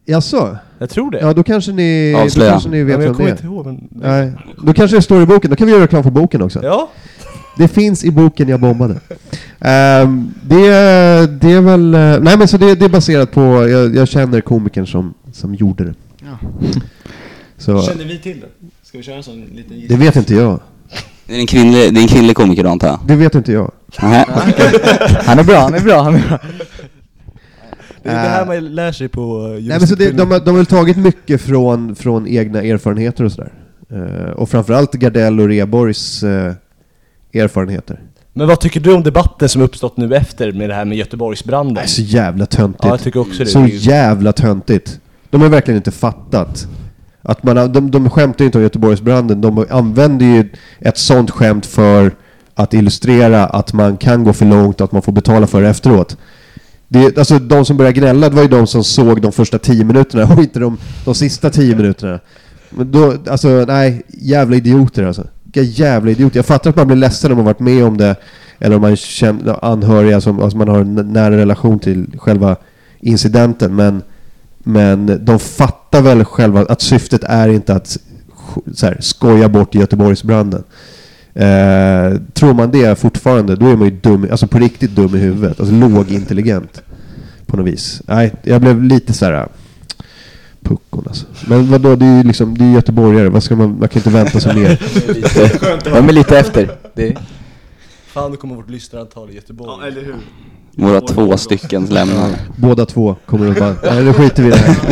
[SPEAKER 4] Jaså?
[SPEAKER 1] Jag tror det.
[SPEAKER 4] Ja, då kanske ni, då
[SPEAKER 3] Avslöja.
[SPEAKER 4] kanske ni vet
[SPEAKER 1] Ja, men jag
[SPEAKER 4] vem det
[SPEAKER 1] kommer
[SPEAKER 4] är.
[SPEAKER 1] inte ihåg, men...
[SPEAKER 4] Nej. Då kanske det står i boken. Då kan vi göra reklam för boken också.
[SPEAKER 1] Ja.
[SPEAKER 4] Det finns i boken jag bombade. Um, det, det är väl... Uh, nej, men så det, det är baserat på... Jag, jag känner komikern som, som gjorde det.
[SPEAKER 5] Ja.
[SPEAKER 4] Så,
[SPEAKER 2] Känner vi till det? Ska vi köra en sån liten gissning?
[SPEAKER 4] det vet inte jag.
[SPEAKER 3] Det är en kvinnlig, det är en kvinnlig komiker då, antar jag.
[SPEAKER 4] Det vet inte jag.
[SPEAKER 3] Nej.
[SPEAKER 5] Han är bra, han är bra, han är bra.
[SPEAKER 1] Det är det här man lär sig på uh,
[SPEAKER 4] Nej, men så det, de, har- de har väl tagit mycket från, från egna erfarenheter och sådär. Uh, och framförallt Gardell och Reborgs uh, erfarenheter.
[SPEAKER 1] Men vad tycker du om debatten som uppstått nu efter med det här med Göteborgsbranden?
[SPEAKER 4] Det är så jävla töntigt.
[SPEAKER 1] Ja, jag tycker också det.
[SPEAKER 4] Så jävla töntigt. De har verkligen inte fattat. Att man, har- de, de skämtar ju inte om Göteborgsbranden. De använder ju ett sånt skämt för att illustrera att man kan gå för långt och att man får betala för det efteråt. Det, alltså de som började gnälla, det var ju de som såg de första tio minuterna och inte de, de sista tio minuterna. Men då, alltså nej, jävla idioter alltså. Vilka jävla idioter. Jag fattar att man blir ledsen om man varit med om det, eller om man känner anhöriga som alltså man har en nära relation till själva incidenten, men men de fattar väl själva att syftet är inte att så här, skoja bort Göteborgsbranden. Eh, tror man det fortfarande, då är man ju dum, alltså på riktigt dum i huvudet, alltså lågintelligent på något vis. Nej, jag blev lite så här puckon alltså. Men vadå, det är ju liksom, det är göteborgare, vad ska man, man kan inte vänta sig mer.
[SPEAKER 5] De är lite efter. Det.
[SPEAKER 1] Fan, då kommer vårt lyssnarantal i Göteborg.
[SPEAKER 2] Ja, eller hur?
[SPEAKER 3] Våra två stycken lämnar.
[SPEAKER 4] Båda två kommer att bara, nej, nu skiter vi i det här.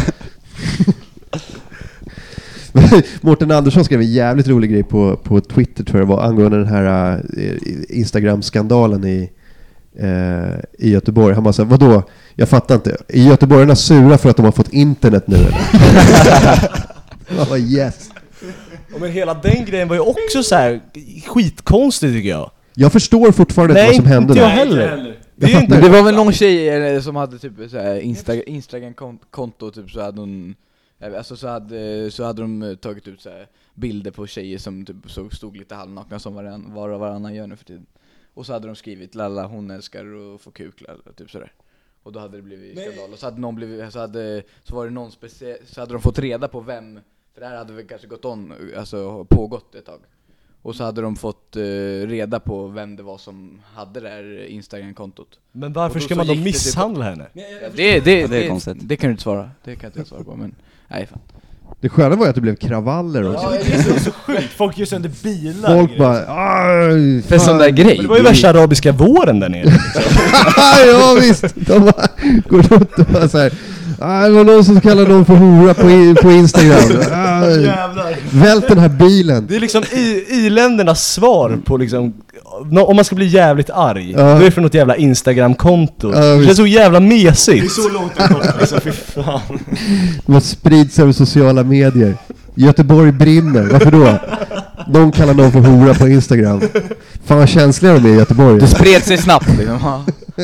[SPEAKER 4] Mårten Andersson skrev en jävligt rolig grej på, på Twitter, tror jag det var, angående den här uh, Instagram-skandalen i, uh, i Göteborg. Han bara sa, vadå? Jag fattar inte. Är göteborgarna sura för att de har fått internet nu eller? Oh, yes.
[SPEAKER 1] Och men hela den grejen var ju också så här skitkonstig tycker jag.
[SPEAKER 4] Jag förstår fortfarande inte
[SPEAKER 1] Nej,
[SPEAKER 4] vad som hände
[SPEAKER 1] inte jag
[SPEAKER 4] där.
[SPEAKER 1] heller.
[SPEAKER 2] heller.
[SPEAKER 1] Det är ju inte...
[SPEAKER 5] Men det var väl någon tjej eh, som hade typ så här Insta- Instagram-konto, typ så hade hon, eh, alltså så hade, så hade de eh, tagit ut så här bilder på tjejer som typ så stod lite halvnakna som varann, var och varannan gör nu för tiden. Och så hade de skrivit lalla hon älskar att få kuk lalla, typ sådär. Och då hade det blivit skandal. Och så hade någon blivit, så hade, så var det någon speciell, så hade de fått reda på vem, för det här hade väl kanske gått on, alltså pågått ett tag. Och så hade de fått uh, reda på vem det var som hade det här Instagram-kontot.
[SPEAKER 1] Men varför
[SPEAKER 5] Och då
[SPEAKER 1] ska
[SPEAKER 5] så
[SPEAKER 1] man då
[SPEAKER 5] gick det
[SPEAKER 1] misshandla henne?
[SPEAKER 5] Ja, det, det,
[SPEAKER 3] Ja, det är
[SPEAKER 5] det,
[SPEAKER 3] konstigt.
[SPEAKER 5] det kan du inte svara. Det kan inte jag svara på, men nej fan.
[SPEAKER 4] Det sköna var ju att det blev kravaller och så.
[SPEAKER 2] det är så, så sjukt. Folk gör sönder bilar.
[SPEAKER 4] Folk bara, aj,
[SPEAKER 5] För en sån där grej.
[SPEAKER 1] Men det var ju värsta arabiska våren där nere.
[SPEAKER 4] ja visst, de bara går runt och bara såhär, ah, det var någon som kallade dem för hora på, i, på Instagram. Ah,
[SPEAKER 2] Jävlar.
[SPEAKER 4] vält den här bilen.
[SPEAKER 1] Det är liksom i, i-ländernas svar på liksom, nå- om man ska bli jävligt arg,
[SPEAKER 4] Ja.
[SPEAKER 1] då är det för något jävla Instagram-konto.
[SPEAKER 4] Ja,
[SPEAKER 1] Det är
[SPEAKER 4] visst.
[SPEAKER 1] så jävla
[SPEAKER 2] Det är
[SPEAKER 1] mesigt.
[SPEAKER 2] så långt bort liksom, fy fan.
[SPEAKER 4] Det sprids över sociala medier. Göteborg brinner, varför då? De kallar någon för hora på Instagram. Fan vad känsliga de är i Göteborg.
[SPEAKER 5] Det spred sig snabbt liksom. Ja.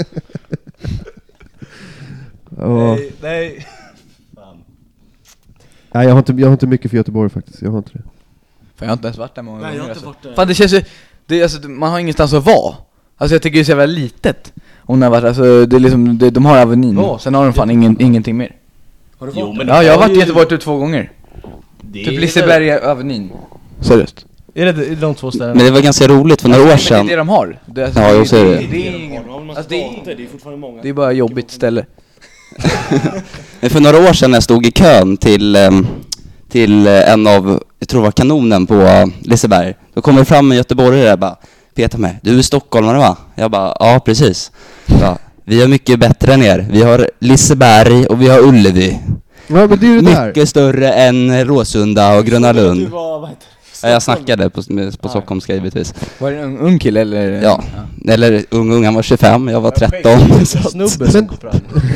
[SPEAKER 4] Ja.
[SPEAKER 1] Nej, nej. Fan.
[SPEAKER 4] Nej, jag har, inte, jag har inte mycket för Göteborg faktiskt. Jag har inte det.
[SPEAKER 5] För jag har inte ens varit där många
[SPEAKER 2] Nej, jag
[SPEAKER 5] gånger.
[SPEAKER 2] har inte
[SPEAKER 5] Alltså.
[SPEAKER 2] varit där.
[SPEAKER 5] Fan det känns ju, det, alltså, man har ingenstans att vara. Alltså jag tycker det är så jävla litet. Om det har varit, alltså det är liksom, det, de har Avenyn.
[SPEAKER 1] Ja,
[SPEAKER 5] Sen har de fan ingen, ingenting mer.
[SPEAKER 2] Har du
[SPEAKER 1] Jo,
[SPEAKER 2] varit
[SPEAKER 1] men
[SPEAKER 2] där?
[SPEAKER 5] Ja, jag har varit i
[SPEAKER 1] ju-
[SPEAKER 5] Göteborg typ två gånger.
[SPEAKER 1] Det
[SPEAKER 5] Typ
[SPEAKER 1] är-
[SPEAKER 5] Liseberg, Avenyn. Seriöst.
[SPEAKER 1] Är det är det de två ställena?
[SPEAKER 3] Men det var ganska roligt för några år
[SPEAKER 5] Men
[SPEAKER 3] sedan.
[SPEAKER 5] det är det de har. Det, alltså,
[SPEAKER 3] Ja,
[SPEAKER 5] det,
[SPEAKER 3] jag ser det.
[SPEAKER 5] det, det,
[SPEAKER 2] Det
[SPEAKER 5] är
[SPEAKER 2] är
[SPEAKER 5] ingen,
[SPEAKER 2] de har en massa
[SPEAKER 5] alltså, det,
[SPEAKER 2] gator,
[SPEAKER 5] är,
[SPEAKER 2] det är fortfarande många.
[SPEAKER 5] det är bara jobbigt ställe.
[SPEAKER 3] Men för några år sedan när jag stod i kön till, ehm, till eh, en av, jag tror det var Kanonen på eh, Liseberg. Då kommer det fram en göteborgare där och bara, Peter mig, du är stockholmare va? Jag bara, ja precis. Ja, vi har mycket bättre än er. Vi har Liseberg och vi har Ullevi.
[SPEAKER 4] Ja, men det är ju det där.
[SPEAKER 3] Mycket större än Råsunda och Gröna
[SPEAKER 2] Du
[SPEAKER 3] Lund.
[SPEAKER 2] var, vad heter det?
[SPEAKER 3] Ja, jag snackade på, med- på stockholmska givetvis.
[SPEAKER 5] Var det en ung, ung kille eller?
[SPEAKER 3] Ja, eller ung ung, han var tjugofem, jag var tretton. Så att-
[SPEAKER 1] Snubben som kom fram.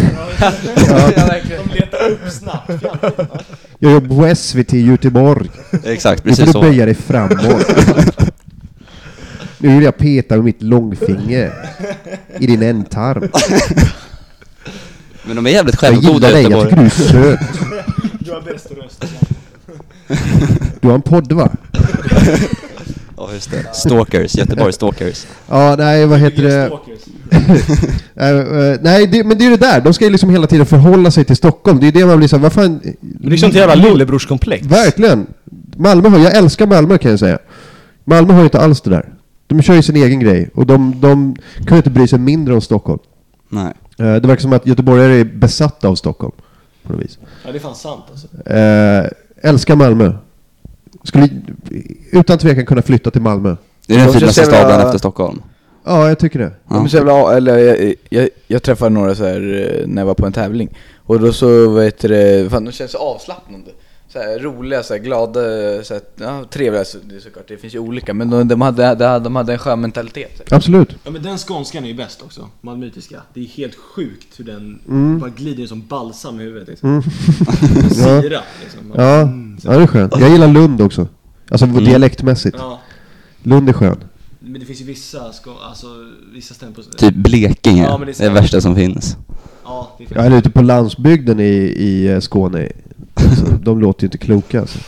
[SPEAKER 2] De letar upp snabbt.
[SPEAKER 4] Jag jobbar på S V T i Göteborg.
[SPEAKER 3] Exakt,
[SPEAKER 4] Nu får
[SPEAKER 3] precis
[SPEAKER 4] du
[SPEAKER 3] så.
[SPEAKER 4] böja dig framåt. Nu vill jag peta med mitt långfinger i din ändtarm.
[SPEAKER 3] Men de är jävligt
[SPEAKER 4] Jag gillar
[SPEAKER 3] självgoda i
[SPEAKER 4] dig, jag tycker
[SPEAKER 3] Göteborg.
[SPEAKER 4] du är söt.
[SPEAKER 2] Du har bäst röst.
[SPEAKER 4] Du har en podd va?
[SPEAKER 3] Ja, just det. Stalkers, Göteborg Stalkers.
[SPEAKER 4] Ja, nej, vad heter det?
[SPEAKER 2] Stalkers.
[SPEAKER 4] uh, uh, nej, det, men det är det där. De ska ju liksom hela tiden förhålla sig till Stockholm. Det är det man blir så här, vad fan...
[SPEAKER 1] Men det är sånt jävla lillebrorskomplex.
[SPEAKER 4] Verkligen. Malmö har, jag älskar Malmö kan jag säga. Malmö har ju inte alls det där. De kör ju sin egen grej. Och de, de kan ju inte bry sig mindre om Stockholm.
[SPEAKER 3] Nej.
[SPEAKER 4] Uh, det verkar som att göteborgare är besatta av Stockholm. På något vis.
[SPEAKER 2] Ja, det är fan sant alltså.
[SPEAKER 4] Uh, älskar Malmö. Skulle utan tvekan kunna flytta till Malmö.
[SPEAKER 3] Det är den
[SPEAKER 5] De
[SPEAKER 3] finaste
[SPEAKER 5] känns jävla-
[SPEAKER 3] staden efter Stockholm.
[SPEAKER 4] Ja, jag tycker det.
[SPEAKER 5] De är så jävla, eller jag, jag, jag träffade några så här eh, när jag var på en tävling. Och då så vet det, fan de känns så avslappnande. Så här, roliga, så här, glada, så här, ja, trevliga, så, det är såklart, det finns ju olika. Men de, de, hade, de hade en skön mentalitet. Så.
[SPEAKER 4] Absolut.
[SPEAKER 2] Ja, men den skånskan är ju bäst också. Malmöitiska. Det är helt sjukt hur den
[SPEAKER 4] Mm.
[SPEAKER 2] bara glider som balsam i huvudet liksom.
[SPEAKER 4] Mm.
[SPEAKER 2] Syra liksom.
[SPEAKER 4] Ja,
[SPEAKER 2] Mm, så.
[SPEAKER 4] ja, det är skönt. Jag gillar Lund också. Alltså mm. dialektmässigt.
[SPEAKER 2] Ja.
[SPEAKER 4] Lund är skön.
[SPEAKER 2] Men det finns ju vissa skå, alltså vissa stämmen på
[SPEAKER 3] Typ Blekinge,
[SPEAKER 2] Ja, men det är
[SPEAKER 3] det är det värsta som finns.
[SPEAKER 2] Ja, det är
[SPEAKER 4] Jag är ute på landsbygden i, i Skåne. Alltså, de låter ju inte kloka alltså.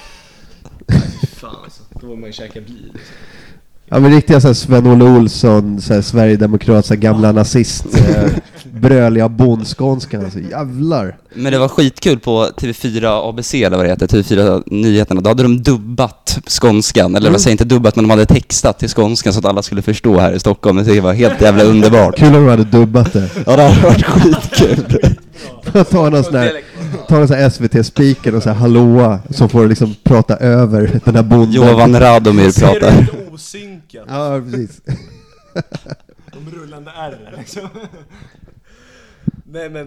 [SPEAKER 2] fan alltså. Då var man ju käka bli liksom.
[SPEAKER 4] Ja, men riktiga så här Sven-Olle Olsson, så här Sverigedemokrat, så här gamla oh. nazist, eh, bröliga bondskånskan, alltså jävlar.
[SPEAKER 3] Men det var skitkul på T V fyra A B C eller vad det heter, T V fyra Nyheterna. Då hade de dubbat skånskan, eller
[SPEAKER 4] Mm.
[SPEAKER 3] vad säger inte dubbat, men de hade textat till skånskan så att alla skulle förstå här i Stockholm. Det var helt jävla underbart.
[SPEAKER 4] Kul om de hade dubbat det.
[SPEAKER 3] Ja, det hade varit skitkul.
[SPEAKER 4] Ta någon sån här, ta någon sån här S V T-speaker och så här hallåa som får liksom prata över den här bonden.
[SPEAKER 3] Jovan Radomir pratar.
[SPEAKER 1] Ser det lite osynkat?
[SPEAKER 4] Ja, precis.
[SPEAKER 2] De rullande ärren liksom.
[SPEAKER 1] Nej men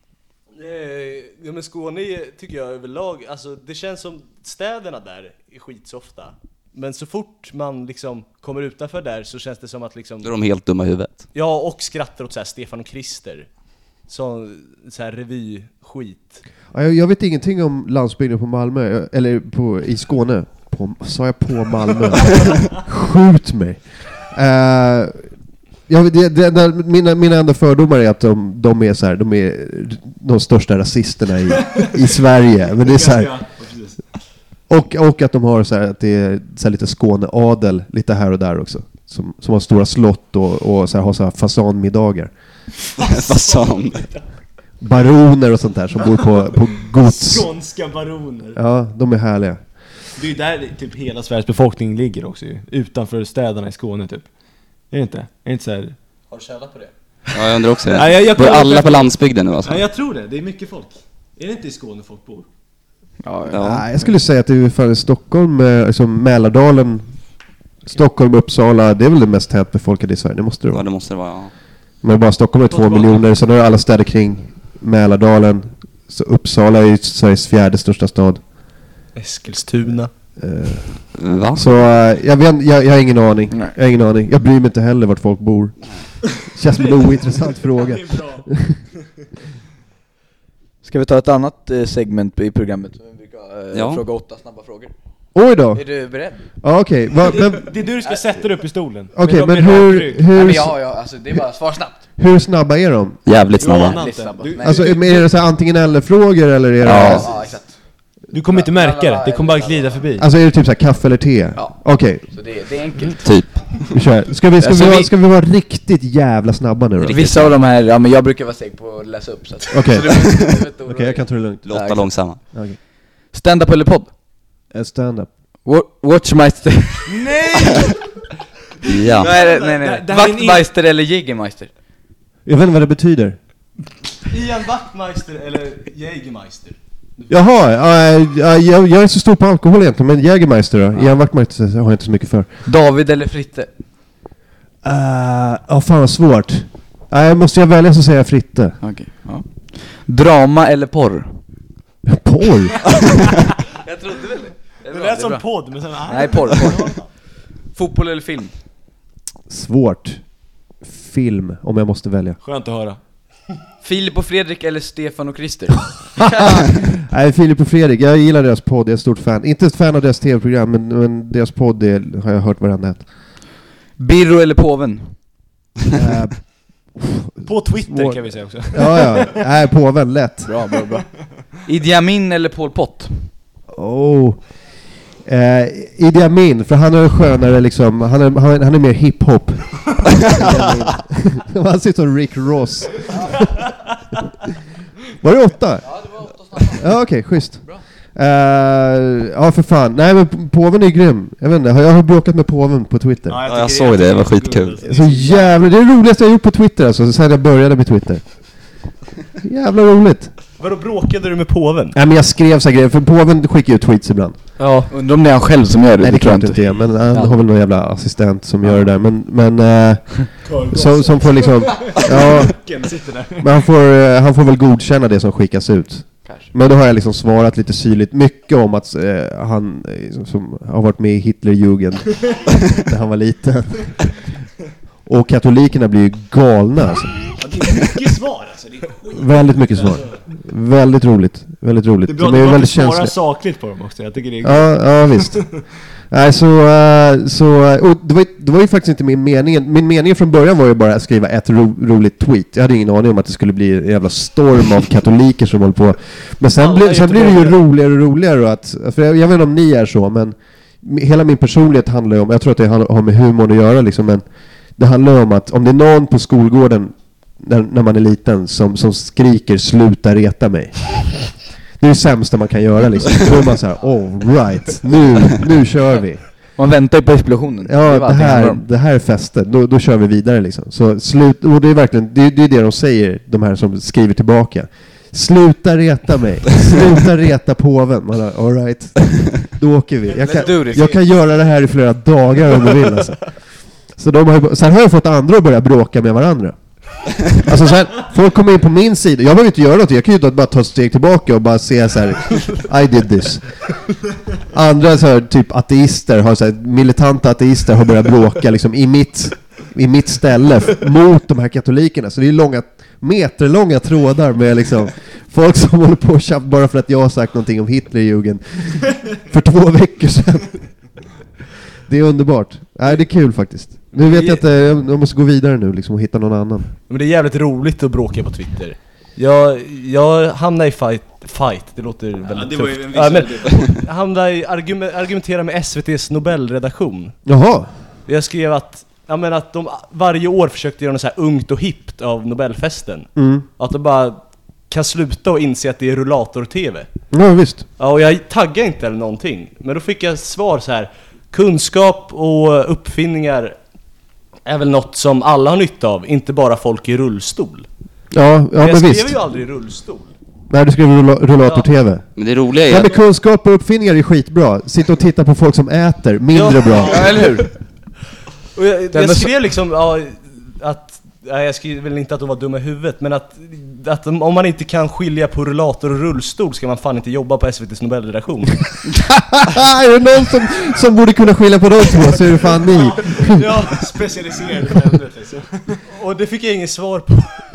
[SPEAKER 1] eh, ja, men Skåne tycker jag överlag, alltså det känns som städerna där är skitsofta. Men så fort man liksom kommer utanför där så känns det som att liksom
[SPEAKER 3] Då är de helt dumma i huvudet.
[SPEAKER 1] ja, och skrattar åt så här Stefan och Krister. Så, så här revy-skit.
[SPEAKER 4] Ja, jag, jag vet ingenting om landsbygden på Malmö, eller på, i Skåne. På, sa jag på Malmö? Skjut mig. Uh, jag, det, det, det, mina, mina enda fördomar är att de, de är så här, de är de största rasisterna i, i Sverige. Men det är så här, och, och att de har så här, att det är så här lite Skåne-adel lite här och där också. Som, som har stora slott och, och så här, har så här fasanmiddagar.
[SPEAKER 3] Fasan.
[SPEAKER 4] Baroner och sånt där som bor på, på gods.
[SPEAKER 2] Skånska baroner.
[SPEAKER 4] Ja, de är härliga.
[SPEAKER 2] Det är ju där typ hela Sveriges befolkning ligger också ju. Utanför städerna i Skåne typ. Är det inte? Är det inte så här...
[SPEAKER 1] Har du källat på det?
[SPEAKER 3] Ja, jag undrar också det.
[SPEAKER 2] Ja, jag- jag
[SPEAKER 3] Bor
[SPEAKER 2] kollar
[SPEAKER 3] alla
[SPEAKER 2] på-
[SPEAKER 3] på landsbygden nu alltså?
[SPEAKER 2] Ja, jag tror det. Det är mycket folk. Är det inte i Skåne folk bor?
[SPEAKER 5] Ja, ja.
[SPEAKER 3] Ja.
[SPEAKER 4] Nej, jag skulle säga att det är för Stockholm, eh, liksom Mälardalen, Stockholm, Uppsala, det är väl det mest tätbefolkade i Sverige, det måste det
[SPEAKER 3] Ja,
[SPEAKER 4] vara.
[SPEAKER 3] det måste det vara, ja.
[SPEAKER 4] Men bara Stockholm är två miljoner, så nu är alla städer kring Mälardalen, så Uppsala är ju Sveriges fjärde största stad.
[SPEAKER 1] Eskilstuna.
[SPEAKER 4] Eh,
[SPEAKER 3] Va?
[SPEAKER 4] Så eh, jag, vet, jag, jag har ingen aning.
[SPEAKER 5] Nej.
[SPEAKER 4] Jag har ingen aning. Jag bryr mig inte heller vart folk bor. Känns som en ointressant fråga.
[SPEAKER 2] Det är bra.
[SPEAKER 5] Ska vi ta ett annat eh, segment i programmet som vi brukar eh,
[SPEAKER 3] Ja.
[SPEAKER 5] fråga åtta snabba frågor?
[SPEAKER 4] Oj då.
[SPEAKER 5] Är du beredd?
[SPEAKER 4] Ja, okej. Va, men,
[SPEAKER 2] Det är du som ska sätta dig upp i stolen.
[SPEAKER 4] okej,
[SPEAKER 2] Med-
[SPEAKER 4] men
[SPEAKER 2] med rak
[SPEAKER 4] hur,
[SPEAKER 2] rygg.
[SPEAKER 5] Nej,
[SPEAKER 4] hur,
[SPEAKER 5] men ja, ja, alltså det är bara svar snabbt.
[SPEAKER 4] hur snabba är de?
[SPEAKER 3] Jävligt snabba.
[SPEAKER 2] Johan,
[SPEAKER 5] Väldigt snabba.
[SPEAKER 2] du-
[SPEAKER 5] Men-
[SPEAKER 4] Alltså, är det så här antingen eller-frågor eller är det...
[SPEAKER 3] Ja.
[SPEAKER 5] Ja, exakt.
[SPEAKER 2] Du kommer inte märka det. Det kommer bara glida förbi.
[SPEAKER 4] Alltså är det typ så här kaffe eller te?
[SPEAKER 5] Ja.
[SPEAKER 4] Okej,
[SPEAKER 5] Så det, det är enkelt.
[SPEAKER 3] Typ.
[SPEAKER 4] vi kör. Ska vi, ska,
[SPEAKER 5] Alltså,
[SPEAKER 4] vi, vara,
[SPEAKER 5] vi-
[SPEAKER 4] ska vi vara riktigt jävla snabba nu då? Okej,
[SPEAKER 5] Vissa av de här, ja men jag brukar vara seg på att läsa upp så att,
[SPEAKER 4] Okej.
[SPEAKER 5] så du behöver inte- du behöver inte oroa dig.
[SPEAKER 4] jag kan ta det lugnt.
[SPEAKER 5] Ja,
[SPEAKER 3] Låta
[SPEAKER 5] exakt.
[SPEAKER 3] långsamma.
[SPEAKER 4] Okay.
[SPEAKER 5] Stand-up eller podd?
[SPEAKER 4] Uh, stand-up.
[SPEAKER 5] Wa- Watchmeister.
[SPEAKER 3] Ja.
[SPEAKER 5] nej, nej, nej, nej.
[SPEAKER 2] Det- det här är en
[SPEAKER 5] Wachtmeister eller Jägermeister?
[SPEAKER 4] Jag vet inte vad det betyder.
[SPEAKER 1] Ian Wachtmeister eller Jägermeister?
[SPEAKER 4] Jaha, uh, uh, jag, jag är så stor på alkohol egentligen, men Jägermeister då? Ian Wachtmeister har jag inte så mycket för.
[SPEAKER 5] David eller Fritte?
[SPEAKER 4] Ja, uh, oh, fan vad svårt. Uh, måste jag välja så säger jag Fritte.
[SPEAKER 5] Okej, ja. Drama eller porr?
[SPEAKER 4] Porr?
[SPEAKER 5] Jag trodde väl det.
[SPEAKER 2] Det lät som podd, men sen...
[SPEAKER 5] Nej, porr, porr. Fotboll eller film?
[SPEAKER 4] Svårt. Film, om jag måste välja.
[SPEAKER 2] Skönt att höra.
[SPEAKER 5] Filip och Fredrik eller Stefan och Christer?
[SPEAKER 4] Nej, Filip och Fredrik, jag gillar deras podd, jag är ett stort fan. Inte ett fan av deras tv-program, men, men deras podd det har jag hört varandra ett.
[SPEAKER 5] Birro eller påven?
[SPEAKER 4] Uh,
[SPEAKER 2] På Twitter
[SPEAKER 4] Svår-
[SPEAKER 2] kan vi säga också.
[SPEAKER 4] ja, ja. Nej, påven, lätt.
[SPEAKER 5] Bra, bra, bra. Idi Amin eller Pol Pot?
[SPEAKER 4] Oh. Eh, Idi Amin, för han är skönare liksom, han är, han, han är mer hiphop. Han ser ut som Rick Ross. Var det åtta?
[SPEAKER 5] Ja, det var åtta snabbt.
[SPEAKER 4] Ja, okej, okay, schysst. Uh, ja, för fan. Nej, men påven är grym. Jag vet inte, jag har bråkat med påven på Twitter.
[SPEAKER 3] Ja, jag, jag såg det, det var skitkul.
[SPEAKER 4] Så jävla, det är det roligaste jag gjort på Twitter alltså, sen jag började med Twitter. Jävla roligt.
[SPEAKER 1] Vadå, bråkade du med påven?
[SPEAKER 4] Nej, men jag skrev så här grejer, för påven skickar ju tweets ibland.
[SPEAKER 5] Ja, undrar om det är han själv som gör det.
[SPEAKER 4] Nej, det är
[SPEAKER 5] tror jag
[SPEAKER 4] klart inte det, men han
[SPEAKER 5] Ja.
[SPEAKER 4] har väl någon jävla assistent som gör det där. Men, men eh, som, som får liksom, ja, men han får, eh, han får väl godkänna det som skickas ut.
[SPEAKER 5] Kanske.
[SPEAKER 4] Men då har jag liksom svarat lite syrligt mycket om att eh, han eh, som, som har varit med i Hitlerjugend när han var liten. Och katolikerna blir ju galna alltså.
[SPEAKER 2] Ja, det är mycket svar alltså. Det är skit.
[SPEAKER 4] Väldigt mycket svar. Väldigt roligt. Väldigt roligt.
[SPEAKER 2] Det är bra
[SPEAKER 4] De är
[SPEAKER 2] att du
[SPEAKER 4] väldigt
[SPEAKER 2] svarar
[SPEAKER 4] känsliga.
[SPEAKER 2] sakligt på dem också. Jag tycker det är
[SPEAKER 4] Ja, ja visst. Nej, så, uh, så och det, var, det var ju faktiskt inte min mening. Min mening från början var ju bara att skriva ett ro, roligt tweet. Jag hade ingen aning om att det skulle bli en jävla storm av katoliker som håller på. Men sen, bli, sen blir det ju roligare och roligare. Och att, för jag, jag vet inte om ni är så, men hela min personlighet handlar ju om, jag tror att det har med humorn att göra liksom, men det handlar om att om det är någon på skolgården när, när man är liten som, som skriker sluta reta mig. Det är det sämsta man kan göra liksom. Då är man så här, all right, nu, nu kör vi.
[SPEAKER 5] Man väntar ju på explosionen.
[SPEAKER 4] Ja,
[SPEAKER 5] var
[SPEAKER 4] det
[SPEAKER 5] allting handlar
[SPEAKER 4] här,
[SPEAKER 5] om.
[SPEAKER 4] det här är fester. Då, då kör vi vidare liksom. Så slut, och det är verkligen, det, det är det de säger, de här som skriver tillbaka. Sluta reta mig. Sluta reta påven. Man har, all right. Då åker vi. Jag kan, jag kan göra det här i flera dagar om du vill alltså. Så de har ju, sen har jag fått andra att börja bråka med varandra. Alltså så här, folk kommer in på min sida. Jag behöver inte göra något. Jag kan ju bara ta ett steg tillbaka och bara se så här, I did this. Andra så här, typ ateister har så här, militanta ateister har börjat bråka liksom i mitt i mitt ställe f- mot de här katolikerna. Så det är långa meterlånga trådar med liksom folk som håller på och tjaffa bara för att jag har sagt någonting om Hitlerjugend för två veckor sedan. Det är underbart. Nej, det är kul faktiskt. Nu vet jag att eh, jag måste gå vidare nu liksom och hitta någon annan.
[SPEAKER 1] Men det är jävligt roligt att bråka på Twitter. Jag, jag hamnar i fight, fight, det låter väldigt
[SPEAKER 2] Ja, det
[SPEAKER 1] tufft.
[SPEAKER 2] var ju en
[SPEAKER 1] Ja, men,
[SPEAKER 2] visuell
[SPEAKER 1] jag hamnar i argument, argumentera med S V T:s Nobelredaktion.
[SPEAKER 4] Jaha.
[SPEAKER 1] Jag skrev att, jag menar att de varje år försökte göra något så här ungt och hippt av Nobelfesten.
[SPEAKER 4] Mm.
[SPEAKER 1] Att de bara kan sluta och inse att det är rullator-tv.
[SPEAKER 4] Ja, visst.
[SPEAKER 1] Ja, och jag taggar inte eller någonting. Men då fick jag svar så här: kunskap och uppfinningar är väl något som alla har nytta av, inte bara folk i rullstol.
[SPEAKER 4] Ja, ja
[SPEAKER 1] Men jag
[SPEAKER 4] men
[SPEAKER 1] skrev
[SPEAKER 4] visst.
[SPEAKER 1] ju aldrig rullstol.
[SPEAKER 4] Nej, du skrev rulla- rullator-tv.
[SPEAKER 3] Men det roliga är
[SPEAKER 4] Ja,
[SPEAKER 3] att
[SPEAKER 4] men kunskap och uppfinningar är skitbra. Sitta och titta på folk som äter, mindre
[SPEAKER 1] Ja.
[SPEAKER 4] bra.
[SPEAKER 5] Ja, eller hur?
[SPEAKER 1] Och jag,
[SPEAKER 5] Den
[SPEAKER 1] jag
[SPEAKER 5] är
[SPEAKER 1] skrev liksom ja, att, nej, jag skrev väl inte att de var dumma i huvudet, men att, att om man inte kan skilja på rullator och rullstol ska man fan inte jobba på S V T:s Nobelredaktion.
[SPEAKER 4] Är det någon som, som borde kunna skilja på de två så är det fan ni.
[SPEAKER 2] Ja, specialiserade i ämnet liksom.
[SPEAKER 1] Och det fick jag inget svar på.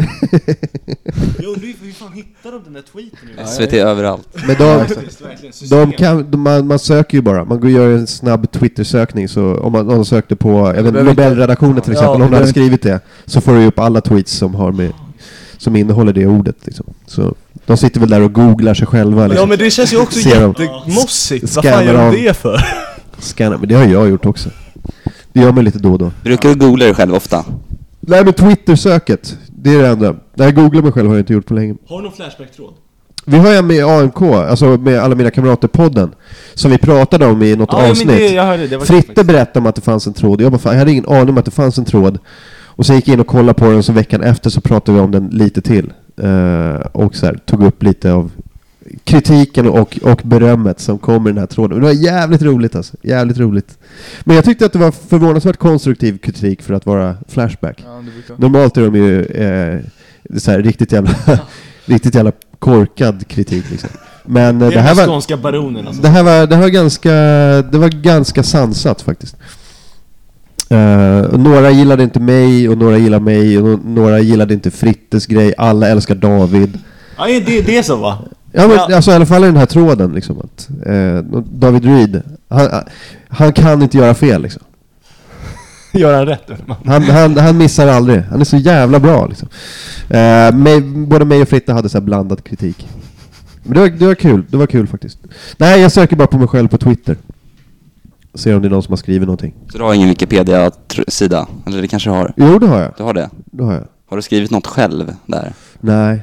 [SPEAKER 2] Jag undrar ju hur fan hittar de den där tweeten nu?
[SPEAKER 3] S V T överallt.
[SPEAKER 4] Men de,
[SPEAKER 2] Verkligen system.
[SPEAKER 4] de kan, de, man, man söker ju bara. Man går och gör en snabb Twitter-sökning. Så om man, om man sökte på jag vet,
[SPEAKER 5] behöver
[SPEAKER 4] Nobelredaktionen till
[SPEAKER 1] Ja,
[SPEAKER 4] exempel,
[SPEAKER 1] det
[SPEAKER 4] om de hade
[SPEAKER 5] behöver
[SPEAKER 4] skrivit det, så får du upp alla tweets som har med, som innehåller det ordet liksom. Så de sitter väl där och googlar sig själva liksom.
[SPEAKER 1] Ja, men det känns ju också
[SPEAKER 4] Ser de.
[SPEAKER 1] jättemossigt. Vad fan
[SPEAKER 4] Scannar
[SPEAKER 1] gör
[SPEAKER 4] av.
[SPEAKER 1] de det för?
[SPEAKER 4] Scanna, men det har jag gjort också. Det gör man lite då och då.
[SPEAKER 3] Brukar du googla dig själv ofta?
[SPEAKER 4] Nej, men Twitter-söket, det är det enda. När jag googlar mig själv har jag inte gjort på länge.
[SPEAKER 2] Har du någon Flashback-tråd?
[SPEAKER 4] Vi har en med A M K, alltså med alla mina kamrater-podden, som vi pratade om i något
[SPEAKER 2] Ja,
[SPEAKER 4] avsnitt.
[SPEAKER 2] men det, jag hörde, det var
[SPEAKER 4] Fritte berättade om att det fanns en tråd. Jag, bara, fan, jag hade ingen aning om att det fanns en tråd. Och så gick jag in och kollade på den, så veckan efter så pratade vi om den lite till. Uh, och så här, tog upp lite av kritiken och, och berömmet som kommer i den här tråden. Det var jävligt roligt alltså. Jävligt roligt. Men jag tyckte att det var förvånansvärt konstruktiv kritik för att vara Flashback.
[SPEAKER 5] Ja, det brukar.
[SPEAKER 4] Normalt är de ju eh, så här, riktigt jävla riktigt jävla korkad kritik liksom. Men eh,
[SPEAKER 2] Det
[SPEAKER 4] det här
[SPEAKER 2] är den
[SPEAKER 4] var
[SPEAKER 2] skånska baronen alltså.
[SPEAKER 4] det här var det var ganska det var ganska sansat faktiskt. Uh, några gillade inte mig och några gillade mig och no- några gillade inte Frittes grej. Alla älskar David.
[SPEAKER 2] Ja, det, det är så va?
[SPEAKER 4] Ja, men
[SPEAKER 2] Ja.
[SPEAKER 4] alltså i alla fall i den här tråden liksom att eh, David Reed, han, han kan inte göra fel liksom.
[SPEAKER 2] Gör han rätt?
[SPEAKER 4] Han, han, han missar aldrig. Han är så jävla bra liksom. Eh, mig, både mig och Fritte hade så här blandad kritik. Men det var, det var kul. Det var kul faktiskt. Nej, jag söker bara på mig själv på Twitter. Se om det är någon som har skrivit någonting.
[SPEAKER 3] Så du har ingen Wikipedia-sida? Eller det kanske har?
[SPEAKER 4] Jo, det har jag.
[SPEAKER 3] Du har det?
[SPEAKER 4] Det har jag.
[SPEAKER 3] Har du skrivit något själv där?
[SPEAKER 4] Nej.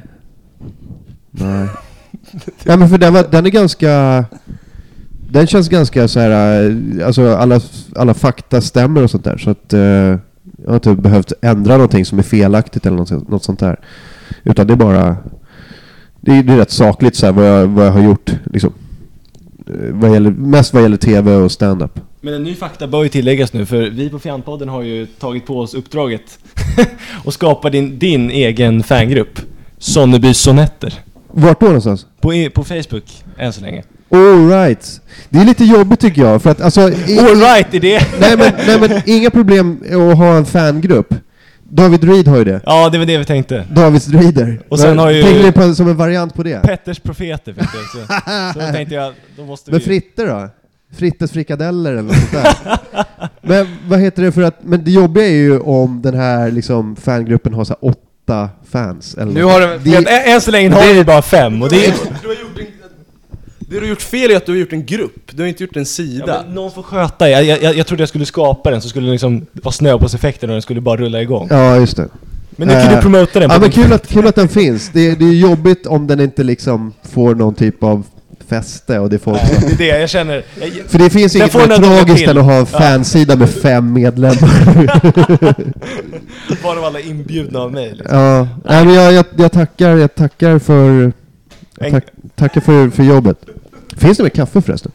[SPEAKER 4] Nej. Ja, men för den, var, den är ganska... Den känns ganska så här... Alltså alla, alla fakta stämmer och sånt där. Så att... Uh, jag har inte behövt ändra någonting som är felaktigt eller något, något sånt där. Utan det är bara... Det är, det är rätt sakligt så här, vad, jag, vad jag har gjort. Liksom. Vad gäller, mest vad gäller tv och stand-up.
[SPEAKER 2] Men en ny fakta bör ju tilläggas nu, för vi på Fjantpodden har ju tagit på oss uppdraget och skapa din, din egen fangrupp, Sonneby Sonetter.
[SPEAKER 4] Vart då någonstans?
[SPEAKER 2] På, e- på Facebook, än så länge.
[SPEAKER 4] All right. Det är lite jobbigt tycker jag. För att, alltså, i,
[SPEAKER 2] All right, är det?
[SPEAKER 4] nej, men, nej men inga problem att ha en fangrupp. David Reed har ju det.
[SPEAKER 2] Ja, det var det vi tänkte.
[SPEAKER 4] Davids Reader.
[SPEAKER 2] Och sen har ju-
[SPEAKER 4] Tänker ni på som en variant på det?
[SPEAKER 2] Petters profeter fick det också. Så då tänkte jag, då måste
[SPEAKER 4] Men
[SPEAKER 2] vi...
[SPEAKER 4] Fritter då? Frittes frikadeller eller något sånt där. Men vad heter det för att... Men det jobbiga är ju om den här liksom, fangruppen har så här åtta fans. Eller
[SPEAKER 5] Nu
[SPEAKER 4] något.
[SPEAKER 5] har de...
[SPEAKER 4] Det-
[SPEAKER 2] Än, än så länge har vi bara fem, och det är...
[SPEAKER 1] Du har gjort en, det du har gjort fel är att du har gjort en grupp. Du har inte gjort en sida.
[SPEAKER 2] Ja, men någon får sköta. Jag, jag, jag trodde jag skulle skapa den, så skulle det liksom vara snöbollseffekten och den skulle bara rulla igång.
[SPEAKER 4] Ja, just det.
[SPEAKER 2] Men nu kan
[SPEAKER 4] Eh,
[SPEAKER 2] du promota den på
[SPEAKER 4] Ja, men
[SPEAKER 2] din-
[SPEAKER 4] kul att, kul att den finns. Det, det är jobbigt om den inte liksom får någon typ av fäste och det får...
[SPEAKER 2] Nej, det är det jag känner. Jag,
[SPEAKER 4] För det finns
[SPEAKER 2] Den
[SPEAKER 4] inget
[SPEAKER 2] får
[SPEAKER 4] mer
[SPEAKER 2] den att
[SPEAKER 4] tragiskt
[SPEAKER 2] till.
[SPEAKER 4] än att ha en fansida med fem medlemmar.
[SPEAKER 2] bara av alla inbjudna av mig. Liksom.
[SPEAKER 4] Ja, nej, men jag, jag, jag tackar, jag tackar för... Jag tack, tackar för, för jobbet. Finns det med kaffe förresten?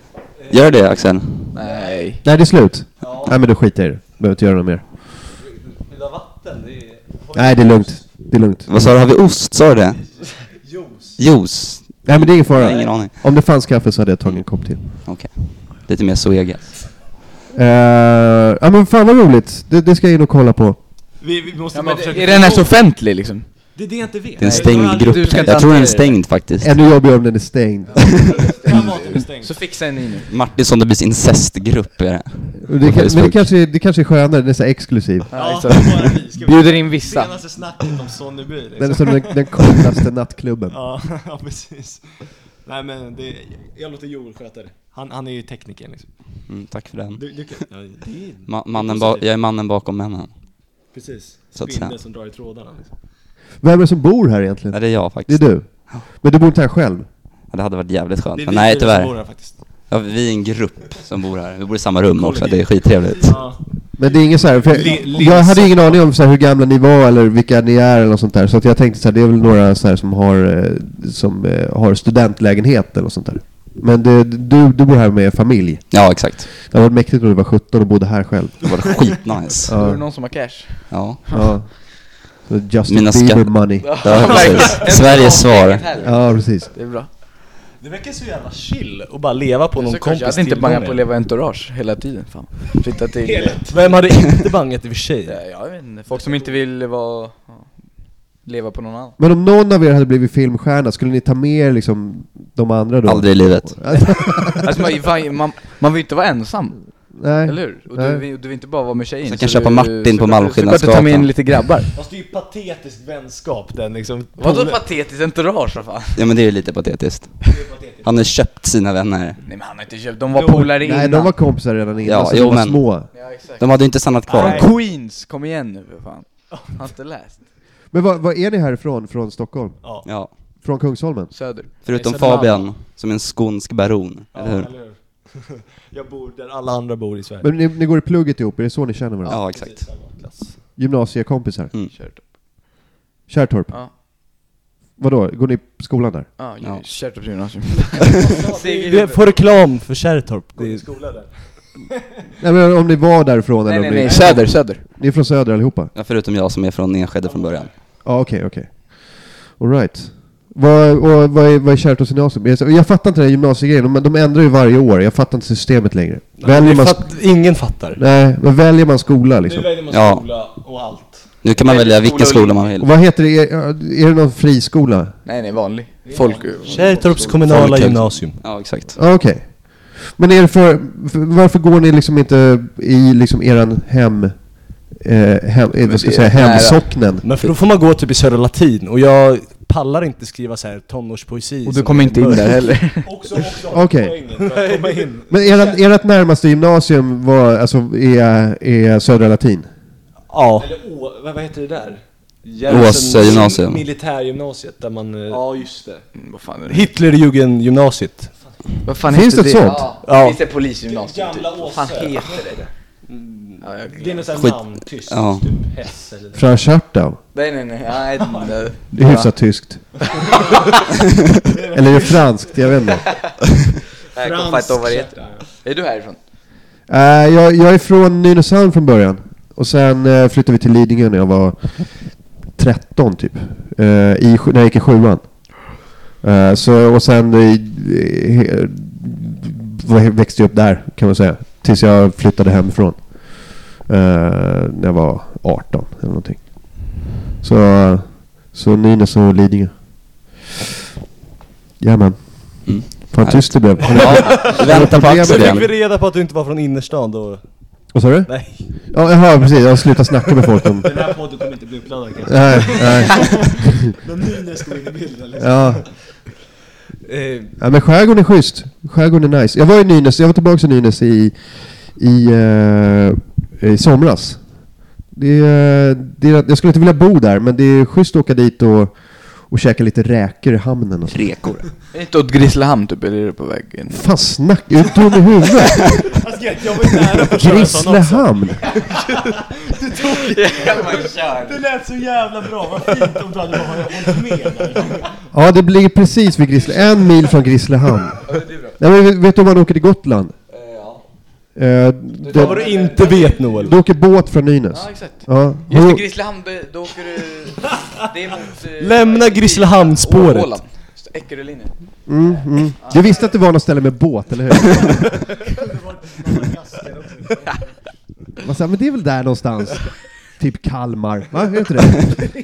[SPEAKER 3] Gör det, Axel.
[SPEAKER 5] Nej.
[SPEAKER 4] Nej, det är slut.
[SPEAKER 1] Ja.
[SPEAKER 4] Nej, men då skiter jag i det. Behöver inte göra något mer.
[SPEAKER 1] Vill du ha vatten? Det är...
[SPEAKER 4] Nej, det är lugnt. Det är lugnt.
[SPEAKER 3] Vad sa du? Har vi ost? Sa du det?
[SPEAKER 1] Juice.
[SPEAKER 3] Juice?
[SPEAKER 4] Nej, men det är ingen
[SPEAKER 3] Jag har
[SPEAKER 4] fara.
[SPEAKER 3] ingen aning.
[SPEAKER 4] Om det fanns kaffe så hade jag tagit en kopp till.
[SPEAKER 3] Okej. Lite mer Zoegas.
[SPEAKER 4] Uh, ja, men fan vad roligt. Det, det ska jag in och kolla på.
[SPEAKER 2] Vi, vi måste
[SPEAKER 5] Ja,
[SPEAKER 2] bara
[SPEAKER 5] men
[SPEAKER 2] försöka...
[SPEAKER 5] är den här så offentlig liksom?
[SPEAKER 2] Det är det jag inte vet.
[SPEAKER 3] Det är en
[SPEAKER 2] Nej,
[SPEAKER 3] stängd
[SPEAKER 2] jag har
[SPEAKER 3] grupp.
[SPEAKER 5] du ska inte
[SPEAKER 3] Jag tror den är
[SPEAKER 5] hantera det.
[SPEAKER 3] stängd faktiskt.
[SPEAKER 4] Ännu jobbigare om den är stängd.
[SPEAKER 2] Kan vara att den är stängd.
[SPEAKER 5] Så fixa en ny nu.
[SPEAKER 3] Martinsson, det blir incestgrupp är det.
[SPEAKER 4] Och det kan, men det
[SPEAKER 3] Facebook.
[SPEAKER 4] kanske, det kanske är skönare, den är så här exklusiv.
[SPEAKER 2] Ja,
[SPEAKER 5] så
[SPEAKER 2] det är bara vi. Ska vi-
[SPEAKER 5] bjuder in vissa.
[SPEAKER 2] Senaste snacket om Sonneby liksom.
[SPEAKER 4] Den är som den, den coolaste nattklubben.
[SPEAKER 2] Ja, ja, precis. Nej men det, jag låter Joel sköta det. Han, han är ju tekniker liksom.
[SPEAKER 3] Mm, tack för den.
[SPEAKER 2] Du, du kan, ja, det är,
[SPEAKER 3] Ma- mannen ba- jag är mannen bakom männen.
[SPEAKER 2] precis.
[SPEAKER 3] Så att
[SPEAKER 2] Spindeln
[SPEAKER 3] säga.
[SPEAKER 2] som drar i trådarna liksom.
[SPEAKER 4] Vem är det som bor här egentligen?
[SPEAKER 3] Ja, det är jag
[SPEAKER 4] Det är
[SPEAKER 3] faktiskt.
[SPEAKER 4] du. Men du bor inte här själv?
[SPEAKER 3] Ja, det hade varit jävligt skönt.
[SPEAKER 2] Det är
[SPEAKER 3] Men
[SPEAKER 2] vi
[SPEAKER 3] nej,
[SPEAKER 2] fyra som bor
[SPEAKER 3] tyvärr.
[SPEAKER 2] här faktiskt.
[SPEAKER 3] Ja, vi är en grupp som bor här. Vi bor i samma rum också. Det är skittrevligt.
[SPEAKER 2] Ja.
[SPEAKER 4] Men det är ingen så här, för jag,
[SPEAKER 2] Li-
[SPEAKER 4] jag hade
[SPEAKER 2] Lisa.
[SPEAKER 4] ingen aning om så här hur gamla ni var eller vilka ni är eller något sånt där. Så att jag tänkte så här, det är väl några så här som har eh, som eh, har studentlägenhet eller något sånt där. Men det, du, du bor här med familj.
[SPEAKER 3] Ja, exakt.
[SPEAKER 4] Det var mäktigt när du var sjutton och bodde här själv.
[SPEAKER 3] Det var skitnice.
[SPEAKER 5] Är det
[SPEAKER 4] Ja,
[SPEAKER 5] någon som har cash?
[SPEAKER 3] Ja.
[SPEAKER 4] ja. Så Justin
[SPEAKER 3] Mina
[SPEAKER 4] Bieber
[SPEAKER 3] skatt-
[SPEAKER 4] money.
[SPEAKER 3] Ja, precis. Sveriges svar.
[SPEAKER 4] Ja, precis.
[SPEAKER 5] Det är bra.
[SPEAKER 1] Det verkar så jävla chill att bara leva på någon
[SPEAKER 5] Så
[SPEAKER 1] kompis
[SPEAKER 5] jag hade inte bangat på att
[SPEAKER 1] tillgångar.
[SPEAKER 5] leva i entourage hela tiden. Fan. Flytta till...
[SPEAKER 1] Vem hade inte bangat i och för sig?
[SPEAKER 5] Ja, jag vet inte. Folk som inte vill vara... ja, leva på någon annan.
[SPEAKER 4] Men om någon av er hade blivit filmstjärna, skulle ni ta med er liksom de andra då?
[SPEAKER 3] Aldrig i livet.
[SPEAKER 5] Alltså, man, fan, man, man vill inte vara ensam,
[SPEAKER 4] Nej.
[SPEAKER 5] eller hur? Och
[SPEAKER 4] Nej.
[SPEAKER 5] du, vill- du vill inte bara vara med tjejen.
[SPEAKER 3] Så jag kan köpa Martin på
[SPEAKER 5] så- så-
[SPEAKER 3] Malmskillnadsgatan.
[SPEAKER 5] Så kan du ta med in lite grabbar.
[SPEAKER 2] Fast det är ju patetisk vänskap den liksom.
[SPEAKER 5] Vadå
[SPEAKER 2] Pole-
[SPEAKER 5] patetiskt entourage, vad fan?
[SPEAKER 3] Ja, men det är ju lite patetiskt. Han har köpt sina vänner.
[SPEAKER 5] Nej men han har inte köpt, de var
[SPEAKER 2] Jo,
[SPEAKER 5] polare innan.
[SPEAKER 4] Nej, de var kompisar redan innan,
[SPEAKER 3] Ja,
[SPEAKER 4] så
[SPEAKER 3] jo,
[SPEAKER 4] de var
[SPEAKER 3] men-
[SPEAKER 4] små.
[SPEAKER 5] Ja, exakt.
[SPEAKER 3] De hade ju inte stannat kvar.
[SPEAKER 2] Nej.
[SPEAKER 5] Från Queens, kom igen nu för fan. Har inte läst.
[SPEAKER 4] Men vad, vad är ni härifrån? Från Stockholm?
[SPEAKER 2] Ja.
[SPEAKER 3] Ja.
[SPEAKER 4] Från Kungsholmen?
[SPEAKER 5] Söder.
[SPEAKER 3] Förutom
[SPEAKER 2] Nej, Södermalm.
[SPEAKER 3] Fabian, som är en skånsk baron.
[SPEAKER 2] Ja,
[SPEAKER 3] Eller hur?
[SPEAKER 2] eller hur? Jag bor där alla andra bor i Sverige.
[SPEAKER 4] Men ni, ni går i plugget ihop, är det så ni känner varandra?
[SPEAKER 3] Ja, exakt.
[SPEAKER 2] Precis, samma klass.
[SPEAKER 4] Gymnasiekompisar?
[SPEAKER 3] Mm.
[SPEAKER 5] Kärrtorp.
[SPEAKER 4] Kärrtorp?
[SPEAKER 5] Ja.
[SPEAKER 4] Vadå, går ni i skolan där?
[SPEAKER 5] Ja,
[SPEAKER 3] Ja.
[SPEAKER 5] Kärrtorps gymnasium.
[SPEAKER 1] Vi får reklam för Kärrtorp.
[SPEAKER 2] Går
[SPEAKER 1] Det
[SPEAKER 2] i
[SPEAKER 1] är...
[SPEAKER 2] skola där.
[SPEAKER 4] Nej men om ni var därifrån
[SPEAKER 5] Nej
[SPEAKER 4] eller
[SPEAKER 5] nej
[SPEAKER 4] om
[SPEAKER 5] nej,
[SPEAKER 4] ni...
[SPEAKER 5] söder, söder.
[SPEAKER 4] Ni är från söder allihopa?
[SPEAKER 3] Ja, förutom jag som är från Enskede från början.
[SPEAKER 4] Ja, okej, okej. All right. Vad, och, vad är, vad är Kärrtorps gymnasium? Jag, jag fattar inte den här gymnasiegrejen, men de ändrar ju varje år. Jag fattar inte systemet längre. Väljer
[SPEAKER 1] Det
[SPEAKER 4] man...
[SPEAKER 1] fatt... Ingen fattar.
[SPEAKER 4] Nej, men väljer man skola
[SPEAKER 2] Nu
[SPEAKER 4] liksom?
[SPEAKER 2] väljer man
[SPEAKER 3] Ja.
[SPEAKER 2] skola och allt.
[SPEAKER 3] Nu kan man
[SPEAKER 5] Nej,
[SPEAKER 3] välja
[SPEAKER 5] skola
[SPEAKER 3] vilken
[SPEAKER 5] och
[SPEAKER 3] skola
[SPEAKER 5] linje.
[SPEAKER 3] man
[SPEAKER 4] Och
[SPEAKER 3] vill.
[SPEAKER 4] vad heter det? Är, är det någon friskola?
[SPEAKER 5] Nej nej, vanlig. Folk...
[SPEAKER 1] Kärrtorps kommunala
[SPEAKER 3] Folkhögskola.
[SPEAKER 1] gymnasium.
[SPEAKER 3] Ja, exakt.
[SPEAKER 4] Ja, okej. Men är det för, för... Varför går ni liksom inte i liksom eran hem... Eh, hem eh, vad ska jag säga?
[SPEAKER 5] Nära.
[SPEAKER 4] Hemsocknen?
[SPEAKER 1] Men för då får man gå typ i Södra Latin och jag pallar inte skriva så här tonårspoesi.
[SPEAKER 5] Och du kommer inte in där heller.
[SPEAKER 2] Också, också
[SPEAKER 4] Okej.
[SPEAKER 2] poängen för att komma in.
[SPEAKER 4] Men ert, ert närmaste gymnasium var, alltså, är, är Södra Latin?
[SPEAKER 1] Ja.
[SPEAKER 2] Eller å, vad, vad heter det där?
[SPEAKER 3] Åsa gymnasium.
[SPEAKER 2] Militärgymnasiet där man... eh,
[SPEAKER 1] Ja, just det.
[SPEAKER 5] Mm, vad fan är det?
[SPEAKER 1] Hitlerjugend-gymnasiet.
[SPEAKER 5] Vad fan
[SPEAKER 4] Finns
[SPEAKER 5] heter
[SPEAKER 4] det ett sånt?
[SPEAKER 5] Ja,
[SPEAKER 1] Ja.
[SPEAKER 5] finns det polisgymnasium typ?
[SPEAKER 2] Gamla
[SPEAKER 5] Vad fan
[SPEAKER 2] Åsö.
[SPEAKER 5] heter det? Ja, jag
[SPEAKER 2] Det är
[SPEAKER 5] glömmer.
[SPEAKER 2] något sånt
[SPEAKER 3] Skit.
[SPEAKER 2] namn, tyst,
[SPEAKER 3] Ja.
[SPEAKER 2] typ Hess eller...
[SPEAKER 4] Från Schörtau?
[SPEAKER 5] Nej, nej, nej. Ja, jag vet inte.
[SPEAKER 4] Det är hyfsat tyskt. Eller är det franskt? Jag vet inte.
[SPEAKER 5] Jag kommer fan inte ihåg vad det heter. Är du härifrån?
[SPEAKER 4] Uh, jag, jag är från Nynäshamn från början. Och sen uh, flyttade vi till Lidingö när jag var tretton typ. Uh, i, när jag gick i sjuan. Uh, så, och sen uh, växte jag upp där kan man säga. Tills jag flyttade hemifrån. Uh, när jag var arton eller någonting. Så, uh, så Nynäs och Lidingö. Jajamän.
[SPEAKER 3] Mm.
[SPEAKER 4] Fan tyst det blev.
[SPEAKER 3] Ja, vänta på
[SPEAKER 1] Så
[SPEAKER 3] Axel
[SPEAKER 1] fick vi
[SPEAKER 3] igen.
[SPEAKER 1] reda på att du inte var från innerstan då.
[SPEAKER 4] Vad sa du?
[SPEAKER 1] Nej.
[SPEAKER 4] Ja, jaha, precis. Jag har slutat snacka med folk om...
[SPEAKER 2] Den här podden kommer inte bli uppladdad kanske.
[SPEAKER 4] Nej, nej.
[SPEAKER 2] Men Nynäs går in i bilden liksom.
[SPEAKER 4] Ja.
[SPEAKER 1] Eh,
[SPEAKER 4] Ja, men skärgården är schysst. Skärgården är nice. Jag var i Nynäs, jag var tillbaka i Nynäs i, i, uh, i somras. Det, är, det är, jag skulle inte vilja bo där, men det är schysst att åka dit och, och käka lite räkor i hamnen. Och så.
[SPEAKER 3] Rekor.
[SPEAKER 5] Är det inte åt Grisslehamn typ, eller är det på vägen?
[SPEAKER 4] Fan, snack, är du dum i huvudet?
[SPEAKER 2] Alltså, jag var ju nära på att köra en sån också.
[SPEAKER 4] Grisslehamn?
[SPEAKER 2] Det lät så jävla bra, vad fint om du hade bara hållit med där.
[SPEAKER 4] Ja, det ligger precis vid Grissle, en mil från Grisslehamn. Nej, men vet- vet du om man åker till Gotland?
[SPEAKER 5] Ja.
[SPEAKER 4] Uh,
[SPEAKER 1] Vad var du inte vet Noel?
[SPEAKER 4] du åker båt från Nynäs.
[SPEAKER 5] Ja, exakt.
[SPEAKER 4] Ja.
[SPEAKER 5] Just det, Grisslehamn, då åker du... Det är mot... eh,
[SPEAKER 1] Lämna Grisslehamnsspåret.
[SPEAKER 5] Åland. Eckerölinjen.
[SPEAKER 4] Mm, mm. Du visste att det var något ställe med båt, eller hur? Man sa, men det är väl där någonstans. Typ Kalmar. Va, heter det?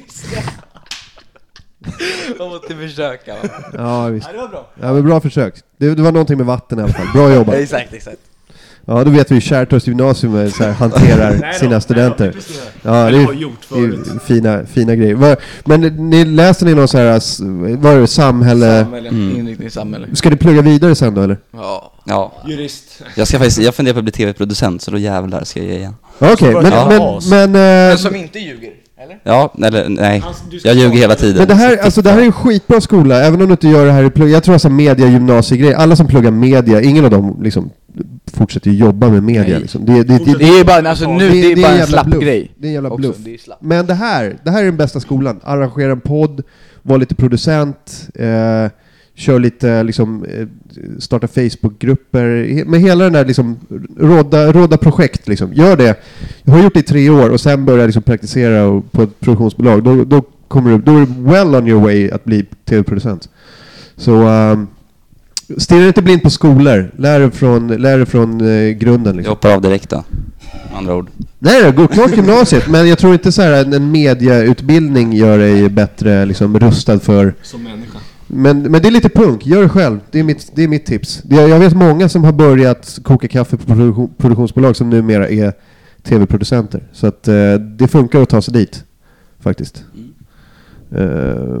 [SPEAKER 5] Man måste försöka, va?
[SPEAKER 4] Ja, visst.
[SPEAKER 2] Ja, det var bra.
[SPEAKER 4] Ja, men bra försök. Det, det var någonting med vatten i alla fall. Bra jobbat.
[SPEAKER 5] Exakt, exakt.
[SPEAKER 4] Ja, då vet vi hur Kärrtorps gymnasium är, så här, hanterar
[SPEAKER 2] Nej då,
[SPEAKER 4] sina
[SPEAKER 2] nej då,
[SPEAKER 4] studenter.
[SPEAKER 2] det presterar.
[SPEAKER 4] Ja, det
[SPEAKER 2] Eller
[SPEAKER 4] är,
[SPEAKER 2] har gjort
[SPEAKER 4] det är
[SPEAKER 2] förut.
[SPEAKER 4] fina, fina grejer. Va, men ni läser ni någon så här, s- vad är det, samhälle?
[SPEAKER 5] Samhälle,
[SPEAKER 3] Mm.
[SPEAKER 5] inriktning i samhälle.
[SPEAKER 4] Ska ni plugga vidare sen då, eller?
[SPEAKER 5] Ja.
[SPEAKER 3] Ja.
[SPEAKER 2] Jurist.
[SPEAKER 3] Jag ska faktiskt, jag funderar på att bli tv-producent, så då jävlar ska jag ge igen.
[SPEAKER 4] Ja, Okej, men,
[SPEAKER 1] Ja.
[SPEAKER 4] men, men,
[SPEAKER 5] Men
[SPEAKER 4] eh,
[SPEAKER 5] som inte ljuger, eller?
[SPEAKER 3] Ja, eller nej.
[SPEAKER 2] Han- du ska
[SPEAKER 3] Jag ljuger
[SPEAKER 2] ta-
[SPEAKER 3] hela tiden.
[SPEAKER 4] men det här, alltså, det här är en skitbra skola, även om du inte gör det här i plugg. Jag tror alltså media gymnasiegrej. Alla som pluggar media, ingen av dem liksom fortsätter jobba med media.
[SPEAKER 5] Nej.
[SPEAKER 4] Liksom. Det, det, det,
[SPEAKER 5] Det är ju bara, alltså nu, det är bara en slapp
[SPEAKER 4] bluff.
[SPEAKER 5] grej.
[SPEAKER 4] Det är en jävla
[SPEAKER 5] också.
[SPEAKER 4] bluff.
[SPEAKER 5] Det är slapp.
[SPEAKER 4] Men det här, det här är den bästa skolan. Arrangera en podd, vara lite producent, eh, kör lite, liksom, eh, starta Facebookgrupper, he- med hela den där liksom, råda, råda projekt liksom. Gör det. Jag har gjort det i tre år och sen börjar jag liksom praktisera och, på ett produktionsbolag. Då, då kommer du, då är du well on your way att bli tv-producent. Så um, stirra inte blind på skolor. Lär dig från, lär dig från eh, grunden
[SPEAKER 3] Jag
[SPEAKER 4] liksom.
[SPEAKER 3] hoppar av direkt då. Med andra ord.
[SPEAKER 4] Nej, det går klart gymnasiet, men jag tror inte så här en, en mediautbildning gör dig bättre liksom, rustad för.
[SPEAKER 2] Som människa.
[SPEAKER 4] Men, men det är lite punk, gör det själv. Det är mitt, det är mitt tips. Det, jag vet många som har börjat koka kaffe på produktion, produktionsbolag som numera är tv-producenter. Så att eh, det funkar att ta sig dit, faktiskt. Eh,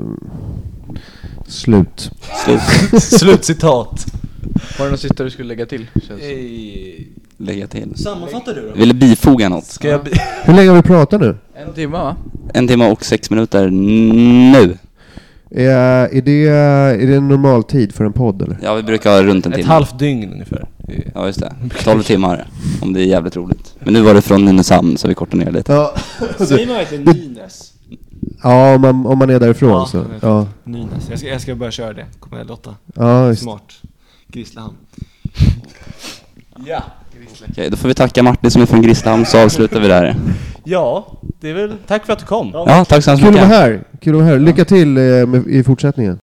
[SPEAKER 4] slut.
[SPEAKER 3] Slut.
[SPEAKER 1] Slutcitat.
[SPEAKER 5] Har du något sista du skulle lägga till? Känns.
[SPEAKER 1] Eh,
[SPEAKER 3] Lägga till.
[SPEAKER 2] Sammanfattar du då?
[SPEAKER 3] Vill du bifoga något?
[SPEAKER 1] Ska jag... Be-
[SPEAKER 4] Hur länge har vi pratat nu?
[SPEAKER 5] En timme, va?
[SPEAKER 3] En timme och sex minuter nu.
[SPEAKER 4] Är, är, det, är det en normal tid för en podd, eller?
[SPEAKER 3] Ja, vi brukar ha runt en
[SPEAKER 1] Ett
[SPEAKER 3] timme.
[SPEAKER 1] halvt dygn ungefär.
[SPEAKER 3] Ja, just det. tolv timmar. Om det är jävligt roligt. Men nu var det från Nynäshamn, så vi kortar ner lite.
[SPEAKER 4] Ja,
[SPEAKER 2] Säger man verkligen Nynäs?
[SPEAKER 4] ja om, man, om man är därifrån
[SPEAKER 2] Ja,
[SPEAKER 4] så.
[SPEAKER 2] jag vet.
[SPEAKER 4] Ja,
[SPEAKER 2] Nynäs. Jag ska, jag ska börja köra det. Kommer jag Lotta?
[SPEAKER 4] ja just.
[SPEAKER 2] Smart. Grisslehamn. Ja.
[SPEAKER 3] Okej, då får vi tacka Martin som är från Grisslehamn, så avslutar vi där.
[SPEAKER 1] Ja, det är väl... Tack för att du kom.
[SPEAKER 3] Ja, tack så hemskt
[SPEAKER 4] Kul att
[SPEAKER 3] mycket.
[SPEAKER 4] vara här. Kul att vara här. Lycka till eh, med, i fortsättningen.